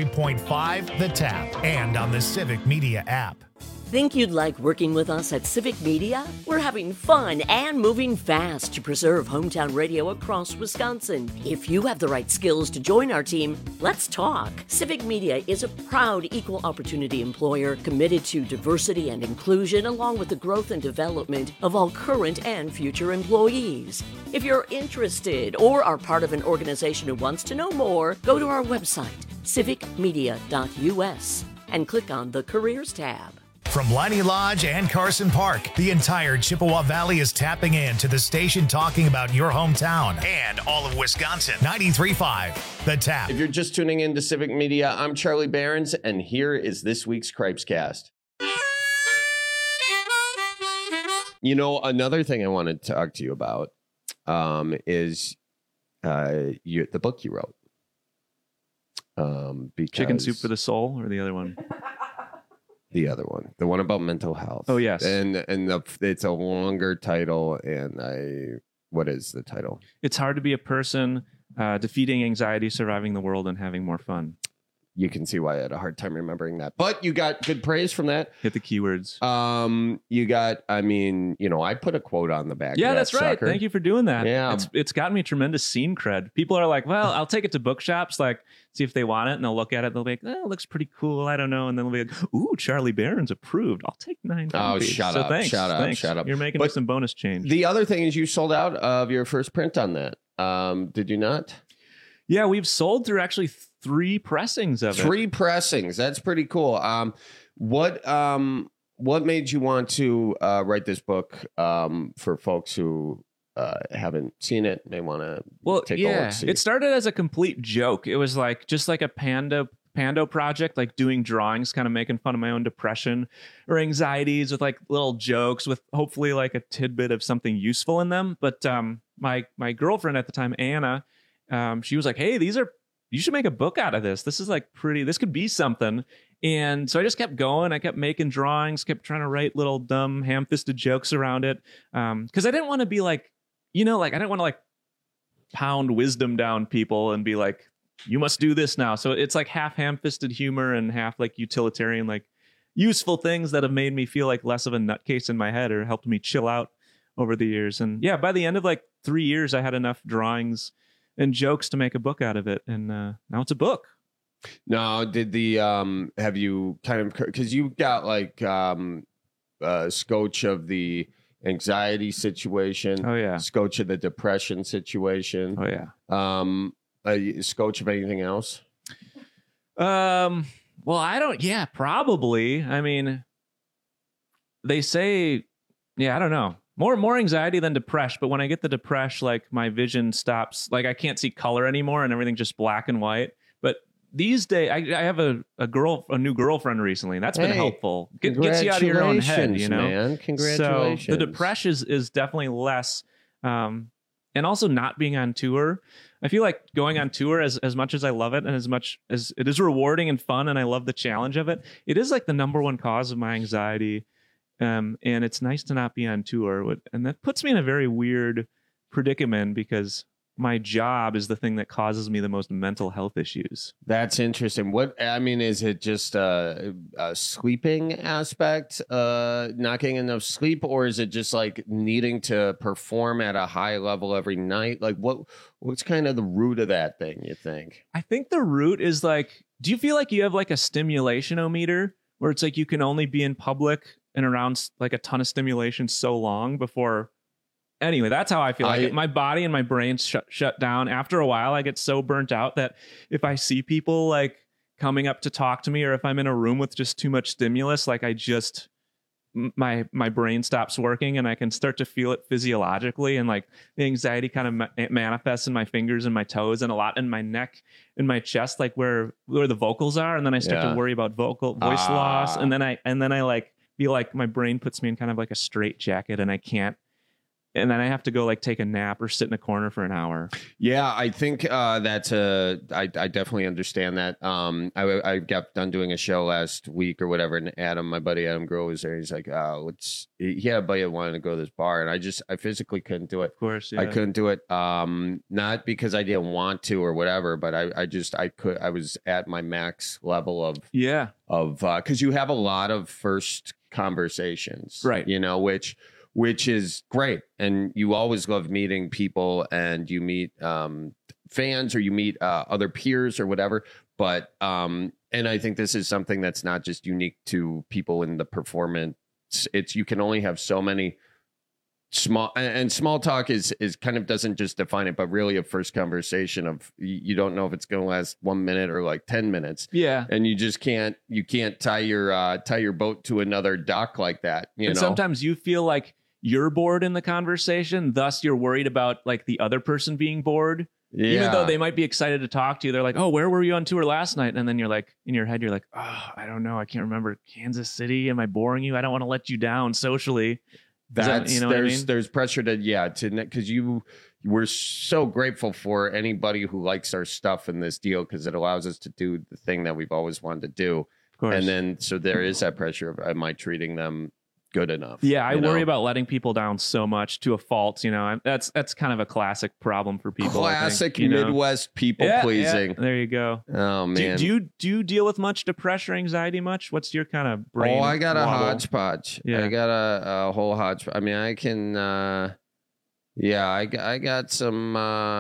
93.5 The Tap and on the Civic Media app. Think you'd like working with us at Civic Media? We're having fun and moving fast to preserve hometown radio across Wisconsin. If you have the right skills to join our team, let's talk. Civic Media is a proud equal opportunity employer committed to diversity and inclusion, along with the growth and development of all current and future employees. If you're interested or are part of an organization who wants to know more, go to our website, civicmedia.us, and click on the Careers tab. From Liney Lodge and Carson Park, the entire Chippewa Valley is tapping in to the station talking about your hometown and all of Wisconsin. 93.5, The Tap. If you're just tuning in to Civic Media, I'm Charlie Behrens, and here is this week's Cripescast. You know, another thing I wanted to talk to you about is the book you wrote. Because Chicken Soup for the Soul, or the other one? The other one, the one about mental health. Oh, yes. And it's a longer title. And what is the title? It's hard to be a person, defeating anxiety, surviving the world, and having more fun. You can see why I had a hard time remembering that. But you got good praise from that. Hit the keywords. You got, I put a quote on the back. Yeah, of that that's right. sucker. Thank you for doing that. Yeah. It's gotten me tremendous scene cred. People are like, well, I'll take it to bookshops, like, see if they want it, and they'll look at it, they'll be like, it looks pretty cool, I don't know, and then they'll be like, ooh, Charlie Behrens approved. I'll take 9 copies. Oh, shut up. Shut up. You're making some bonus change. The other thing is you sold out of your first print on that. Did you not? Yeah, we've sold through actually 3 pressings of it. 3 pressings. That's pretty cool. What made you want to write this book for folks who haven't seen it? They want to take a look. See. It started as a complete joke. It was like just like a Pando project, like doing drawings, kind of making fun of my own depression or anxieties with like little jokes with hopefully like a tidbit of something useful in them. But my girlfriend at the time, Anna, she was like, hey, you should make a book out of this. This is like this could be something. And so I just kept going. I kept making drawings, kept trying to write little dumb ham-fisted jokes around it. Cause I didn't want to be like, I didn't want to like pound wisdom down people and be like, you must do this now. So it's like half ham-fisted humor and half like utilitarian, like useful things that have made me feel like less of a nutcase in my head or helped me chill out over the years. And yeah, by the end of like 3 years, I had enough drawings and jokes to make a book out of it. And now it's a book. Now, did have you kind of, because you got like scotch of the anxiety situation. Oh, yeah. Scotch of the depression situation. Oh, yeah. Scotch of anything else? Well, probably. I mean, they say, I don't know. More anxiety than depression. But when I get the depression, like my vision stops. Like I can't see color anymore, and everything's just black and white. But these days, I have a new girlfriend recently, and that's been helpful. Gets you out of your own head, you know. Man. Congratulations. So the depression is definitely less. And also not being on tour. I feel like going on tour, as much as I love it and as much as it is rewarding and fun and I love the challenge of it, it is like the number one cause of my anxiety. And it's nice to not be on tour. And that puts me in a very weird predicament because my job is the thing that causes me the most mental health issues. That's interesting. Is it just a sleeping aspect, not getting enough sleep, or is it just like needing to perform at a high level every night? Like what's kind of the root of that thing, you think? I think the root is like, do you feel like you have like a stimulation-o-meter where it's like you can only be in public and around like a ton of stimulation so long before... Anyway, that's how I feel. Like my body and my brain shut down. After a while, I get so burnt out that if I see people like coming up to talk to me, or if I'm in a room with just too much stimulus, like my brain stops working, and I can start to feel it physiologically, and like the anxiety kind of manifests in my fingers and my toes, and a lot in my neck and my chest, like where the vocals are, and then I start to worry about voice loss, and then I like feel like my brain puts me in kind of like a straitjacket, and I can't. And then I have to go like take a nap or sit in a corner for an hour. Yeah, I think I definitely understand that. I got done doing a show last week or whatever, and my buddy Adam Groh was there. He's like, he had a buddy that wanted to go to this bar, and I physically couldn't do it. Of course, yeah. I couldn't do it. Not because I didn't want to or whatever, but I was at my max level of because you have a lot of first conversations, right? You know, which is great. And you always love meeting people, and you meet fans, or you meet other peers or whatever. But and I think this is something that's not just unique to people in the performance. You can only have so many small talk is kind of doesn't just define it, but really a first conversation of you don't know if it's going to last 1 minute or like 10 minutes. Yeah. And you just can't tie your boat to another dock like that. You know, sometimes you feel like you're bored in the conversation, thus you're worried about like the other person being bored. Yeah. Even though they might be excited to talk to you, they're like, "Oh, where were you on tour last night?" And then you're like, in your head, you're like, "Oh, I don't know. I can't remember. Kansas City. Am I boring you? I don't want to let you down socially." There's pressure because we're so grateful for anybody who likes our stuff in this deal, because it allows us to do the thing that we've always wanted to do. Of course. And then so there is that pressure of, am I treating them good enough? Yeah, I worry about letting people down so much to a fault. You know, that's kind of a classic problem for people. Classic Midwest people pleasing. Yeah, there you go. Oh man, do you deal with much depression or anxiety much? What's your kind of brain? Oh, I got wobble? a hodgepodge. Yeah, I got a whole hodgepodge. I mean, I can. I got some.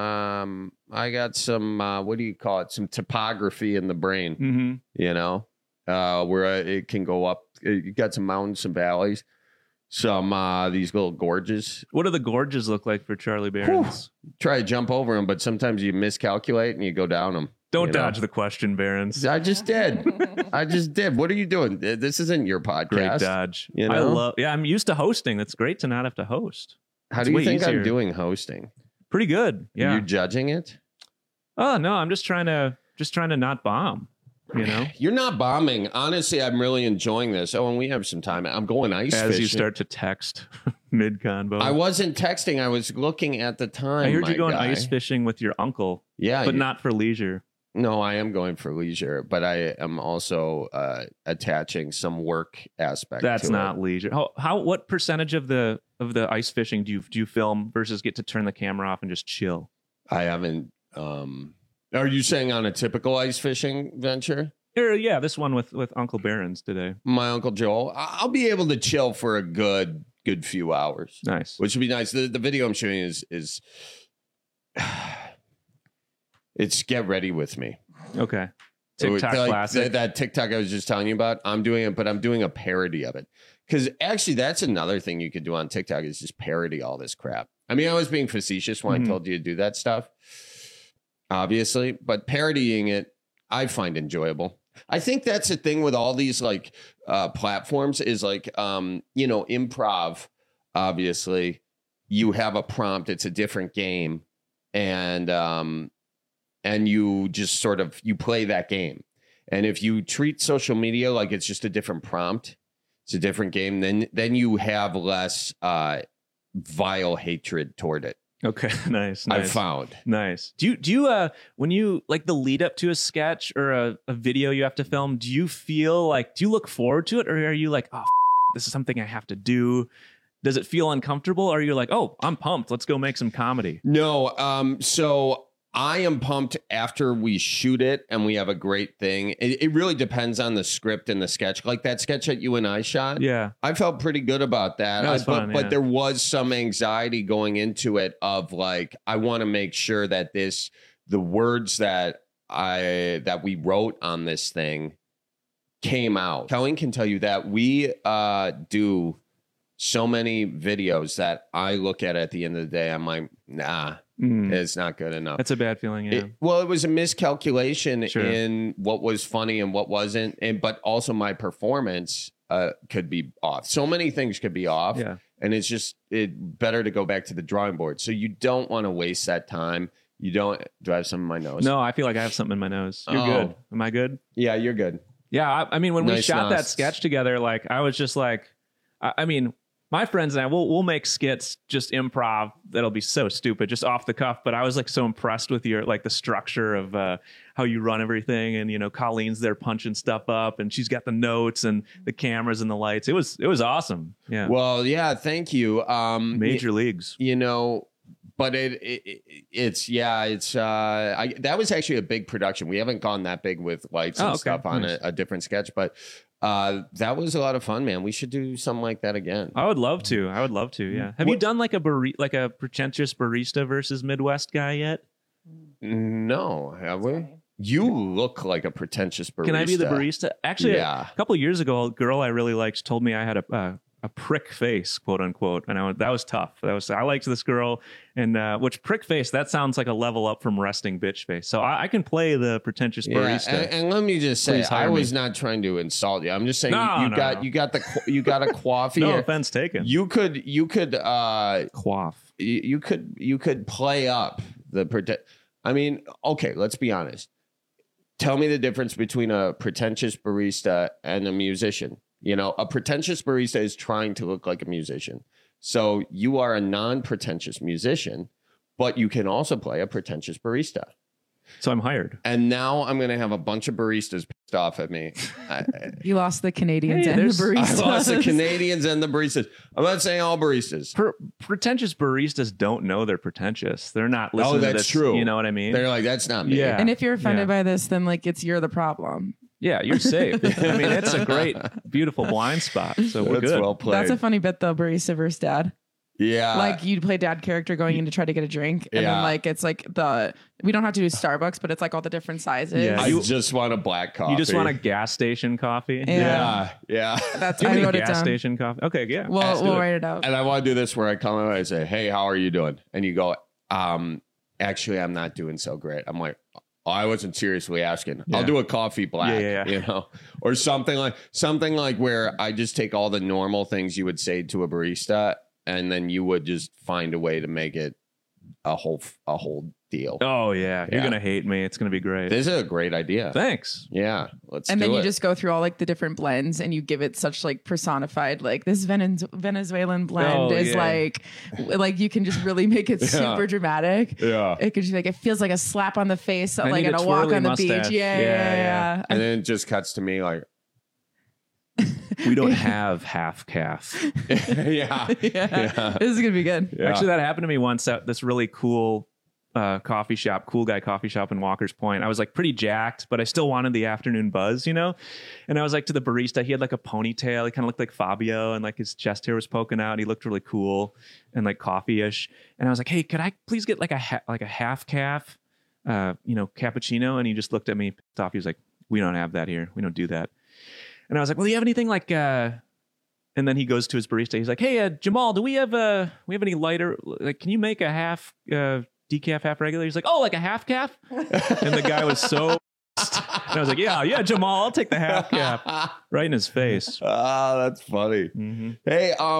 What do you call it? Some topography in the brain. Mm-hmm. You know, where it can go up. You got some mountains, some valleys, some these little gorges. What do the gorges look like for Charlie Berens? Try to jump over them, but sometimes you miscalculate and you go down them. Don't dodge the question, Berens. I just did. What are you doing? This isn't your podcast. Great dodge. You know? I'm used to hosting. It's great to not have to host. How do you think I'm doing hosting? Pretty good. Yeah. Are you judging it? Oh no, I'm just trying to not bomb. You know, you're not bombing. Honestly, I'm really enjoying this. Oh, and we have some time. I'm going ice fishing. As you start to text mid-convo. I wasn't texting. I was looking at the time. I heard you going ice fishing with your uncle. Yeah. But not for leisure. No, I am going for leisure, but I am also attaching some work aspect. That's to not it. leisure. What percentage of the ice fishing do you film versus get to turn the camera off and just chill? I haven't. Are you saying on a typical ice fishing venture? Yeah, this one with Uncle Berens today. My Uncle Joel. I'll be able to chill for a good few hours. Nice. Which would be nice. The video I'm showing is it's Get Ready With Me. Okay. TikTok classic. That TikTok I was just telling you about, I'm doing it, but I'm doing a parody of it. Because actually, that's another thing you could do on TikTok is just parody all this crap. I mean, I was being facetious when I told you to do that stuff. Obviously, but parodying it, I find enjoyable. I think that's the thing with all these like platforms is like, improv obviously, you have a prompt. It's a different game, and you just sort of you play that game. And if you treat social media like it's just a different prompt, it's a different game, then you have less vile hatred toward it. Okay, nice. I've found. Nice. Do you when you like the lead up to a sketch or a video you have to film, do you look forward to it, or are you like, oh, this is something I have to do? Does it feel uncomfortable, or are you like, oh, I'm pumped, let's go make some comedy? No, so I am pumped after we shoot it and we have a great thing. It really depends on the script and the sketch. Like that sketch that you and I shot. Yeah. I felt pretty good about that. That was fun, but there was some anxiety going into it of like, I want to make sure that the words that we wrote on this thing came out. Colleen can tell you that we do so many videos that I look at the end of the day. I'm like, nah. It's not good enough. That's a bad feeling, yeah. It was a miscalculation in what was funny and what wasn't, but also my performance could be off. So many things could be off, and it's just better to go back to the drawing board. So you don't want to waste that time. You don't. Do I have some in my nose? No, I feel like I have something in my nose. You're good. Am I good? Yeah, you're good. Yeah, I mean, when we shot that sketch together, like I was just like, I mean, my friends and I, we'll make skits, just improv. That'll be so stupid, just off the cuff. But I was like so impressed with your like the structure of how you run everything, and Colleen's there punching stuff up, and she's got the notes and the cameras and the lights. It was awesome. Yeah. Well, yeah. Thank you. Major leagues. But that was actually a big production. We haven't gone that big with lights and stuff on a different sketch, but. That was a lot of fun, man. We should do something like that again. I would love to. Yeah. Have you done like a pretentious barista versus Midwest guy yet? No, have we? You look like a pretentious barista. Can I be the barista? Actually, a couple of years ago, a girl I really liked told me I had a prick face, quote unquote, and that was tough. I liked this girl, and which prick face, that sounds like a level up from resting bitch face. So I can play the pretentious barista. And let me just say, I was not trying to insult you. I'm just saying you got a coffee. No offense taken. You could quaff. You could play up the I mean, okay, let's be honest. Tell me the difference between a pretentious barista and a musician. A pretentious barista is trying to look like a musician. So you are a non-pretentious musician, but you can also play a pretentious barista. So I'm hired. And now I'm going to have a bunch of baristas pissed off at me. You lost the Canadians and the baristas. I lost the Canadians and the baristas. I'm not saying all baristas. Pretentious baristas don't know they're pretentious. They're not listening to this. Oh, that's true. You know what I mean? They're like, that's not me. Yeah. And if you're offended by this, then like you're the problem. Yeah, you're safe. I mean, it's a great, beautiful blind spot. So we're good. Well played. That's a funny bit though, barista versus dad. Yeah. Like you'd play dad character going in to try to get a drink. And then like it's like we don't have to do Starbucks, but it's like all the different sizes. Yeah. I just want a black coffee. You just want a gas station coffee? Yeah. That's I wrote gas station coffee. Okay, yeah. We'll write it out. And I want to do this where I come in and I say, hey, how are you doing? And you go, actually, I'm not doing so great. I'm like, I wasn't seriously asking. I'll do a coffee black, or something like where I just take all the normal things you would say to a barista, and then you would just find a way to make it a whole deal. Oh yeah, you're gonna hate me. It's gonna be great. This is a great idea. Thanks. Yeah, let's. And do then you it. just go through all like the different blends, and you give it such like personified, like this Venezuelan blend is like you can just really make it super dramatic. Yeah, it could just like it feels like a slap on the face, like in a walk on the beach. Yeah. And then it just cuts to me like. We don't have half calf. Yeah. This is gonna be good. Yeah. Actually, that happened to me once at this really cool coffee shop, cool guy coffee shop in Walker's Point. I was like pretty jacked, but I still wanted the afternoon buzz, And I was like to the barista, he had like a ponytail. He kind of looked like Fabio, and like his chest hair was poking out. And he looked really cool and like coffee-ish. And I was like, hey, could I please get like a half calf, cappuccino? And he just looked at me pissed off. He was like, we don't have that here. We don't do that. And I was like, well, do you have anything like, and then he goes to his barista. He's like, hey, Jamal, do we have any lighter? Like, can you make a half decaf, half regular? He's like, oh, like a half calf? And the guy was so pissed. And I was like, yeah, Jamal, I'll take the half calf. Right in his face. Ah, that's funny. Mm-hmm. Hey,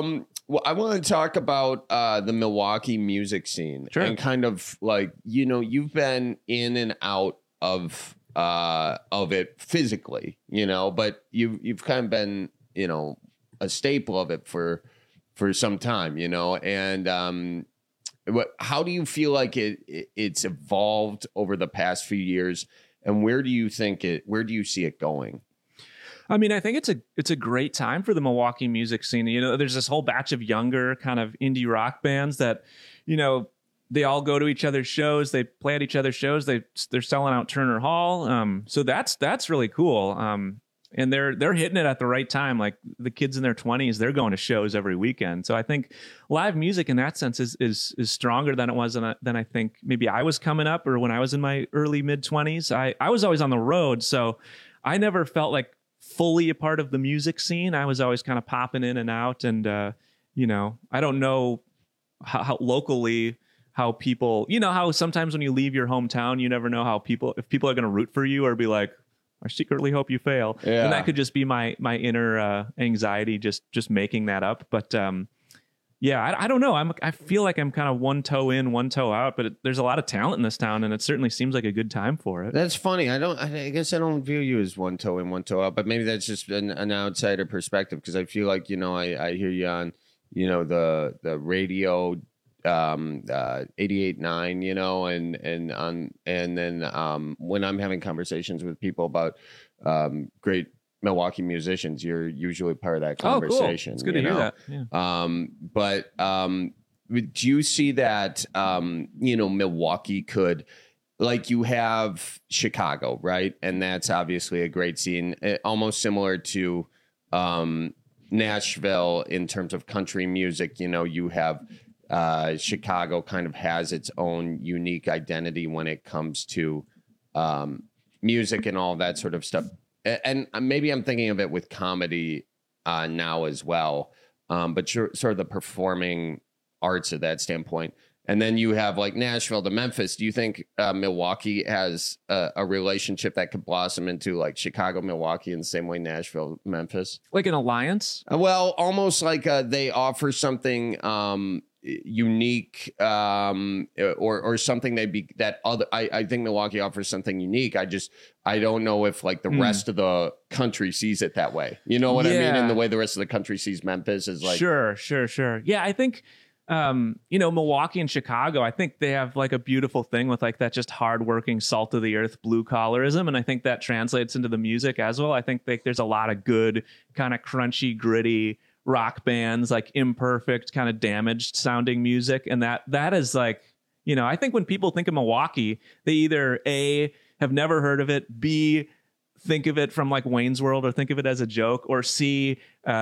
Well, I want to talk about the Milwaukee music scene and kind of like, you know, you've been in and out of it physically, you know, but you've kind of been, you know, a staple of it for some time, you know, and how do you feel like it's evolved over the past few years, and where do you see it going? I mean, I think it's a great time for the Milwaukee music scene. You know, there's this whole batch of younger kind of indie rock bands that, you know, they all go to each other's shows. They play at each other's shows. They're selling out Turner Hall. So that's really cool. And they're hitting it at the right time. Like the kids in their 20s, they're going to shows every weekend. So I think live music in that sense is stronger than it was than I think maybe I was coming up or when I was in my early mid 20s. I was always on the road, so I never felt like fully a part of the music scene. I was always kind of popping in and out, and you know, I don't know how locally how people, you know, how sometimes when you leave your hometown, you never know if people are going to root for you or be like, I secretly hope you fail. Yeah. And that could just be my inner anxiety just making that up. But yeah, I don't know. I feel like I'm kind of one toe in, one toe out, but there's a lot of talent in this town, and it certainly seems like a good time for it. That's funny. I guess I don't view you as one toe in, one toe out, but maybe that's just an outsider perspective, because I feel like, you know, I hear you on, you know, the radio 88.9, you know, and then when I'm having conversations with people about great Milwaukee musicians, you're usually part of that conversation. Oh, cool. It's good to hear that. Yeah. But do you see that, you know, Milwaukee could, like, you have Chicago, right? And that's obviously a great scene, almost similar to Nashville in terms of country music. You know, you have Chicago kind of has its own unique identity when it comes to music and all that sort of stuff. And maybe I'm thinking of it with comedy now as well, but sort of the performing arts of that standpoint. And then you have like Nashville to Memphis. Do you think Milwaukee has a relationship that could blossom into like Chicago, Milwaukee in the same way Nashville, Memphis? Like an alliance? Well, almost like they offer something unique or something I think Milwaukee offers something unique. I don't know if like the rest of the country sees it that way. You know what I mean? And the way the rest of the country sees Memphis is like sure. Yeah, I think you know, Milwaukee and Chicago, I think they have like a beautiful thing with like that just hardworking, salt of the earth, blue collarism, and I think that translates into the music as well. I think there's a lot of good kind of crunchy, gritty rock bands, like imperfect, kind of damaged sounding music, and that is like, you know, I think when people think of Milwaukee, they either A, have never heard of it, B, think of it from like Wayne's World or think of it as a joke, or C,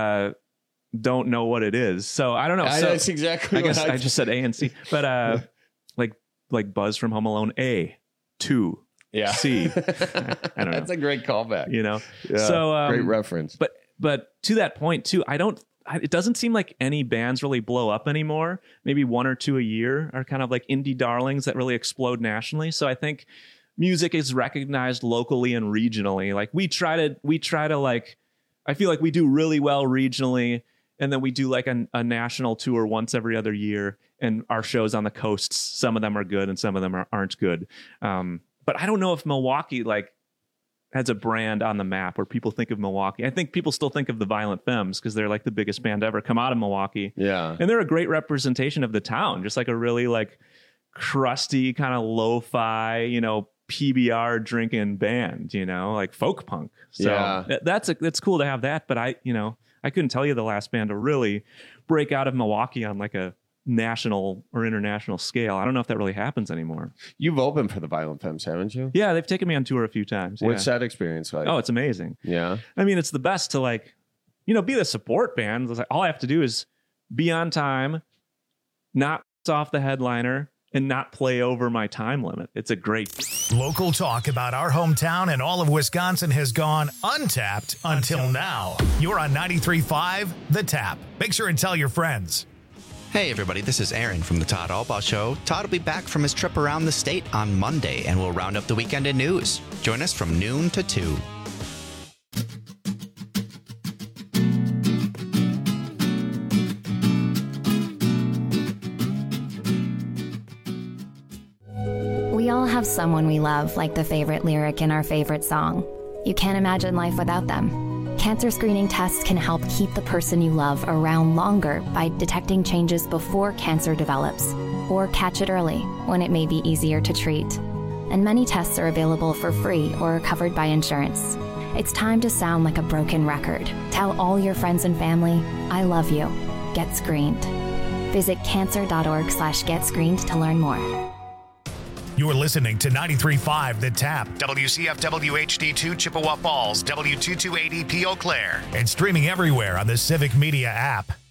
don't know what it is. So I don't know. So that's exactly. I guess I just said A and C, but like Buzz from Home Alone, A, 2, yeah, C. I don't know. That's a great callback. You know, yeah, so great reference. But to that point too, it doesn't seem like any bands really blow up anymore. Maybe one or two a year are kind of like indie darlings that really explode nationally. So I think music is recognized locally and regionally. Like we try to like, I feel like we do really well regionally, and then we do like a national tour once every other year, and our shows on the coasts, some of them are good and some of them aren't good. But I don't know if Milwaukee like has a brand on the map where people think of Milwaukee. I think people still think of the Violent Femmes because they're like the biggest band ever come out of Milwaukee. Yeah. And they're a great representation of the town, just like a really like crusty kind of lo-fi, you know, PBR drinking band, you know, like folk punk. So yeah, that's cool to have that. But I couldn't tell you the last band to really break out of Milwaukee on like a national or international scale. I don't know if that really happens anymore. You've opened for the Violent Femmes, haven't you? Yeah, they've taken me on tour a few times. What's that experience like? Oh, it's amazing. Yeah. I mean, it's the best to like, you know, be the support band. Like, all I have to do is be on time, not off the headliner, and not play over my time limit. It's a great local talk about our hometown and all of Wisconsin has gone untapped until now. You're on 93.5 The Tap. Make sure and tell your friends. Hey everybody, this is Aaron from the Todd Albaugh Show. Todd will be back from his trip around the state on Monday, and we'll round up the weekend in news. Join us from noon to 2. someone we love, like the favorite lyric in our favorite song. You can't imagine life without them. Cancer screening tests can help keep the person you love around longer by detecting changes before cancer develops, or catch it early when it may be easier to treat. And many tests are available for free or are covered by insurance. It's time to sound like a broken record. Tell all your friends and family, I love you. Get screened. Visit cancer.org/getscreened to learn more. You're listening to 93.5 The Tap, WCFW HD2 Chippewa Falls, W228EP Eau Claire, and streaming everywhere on the Civic Media app.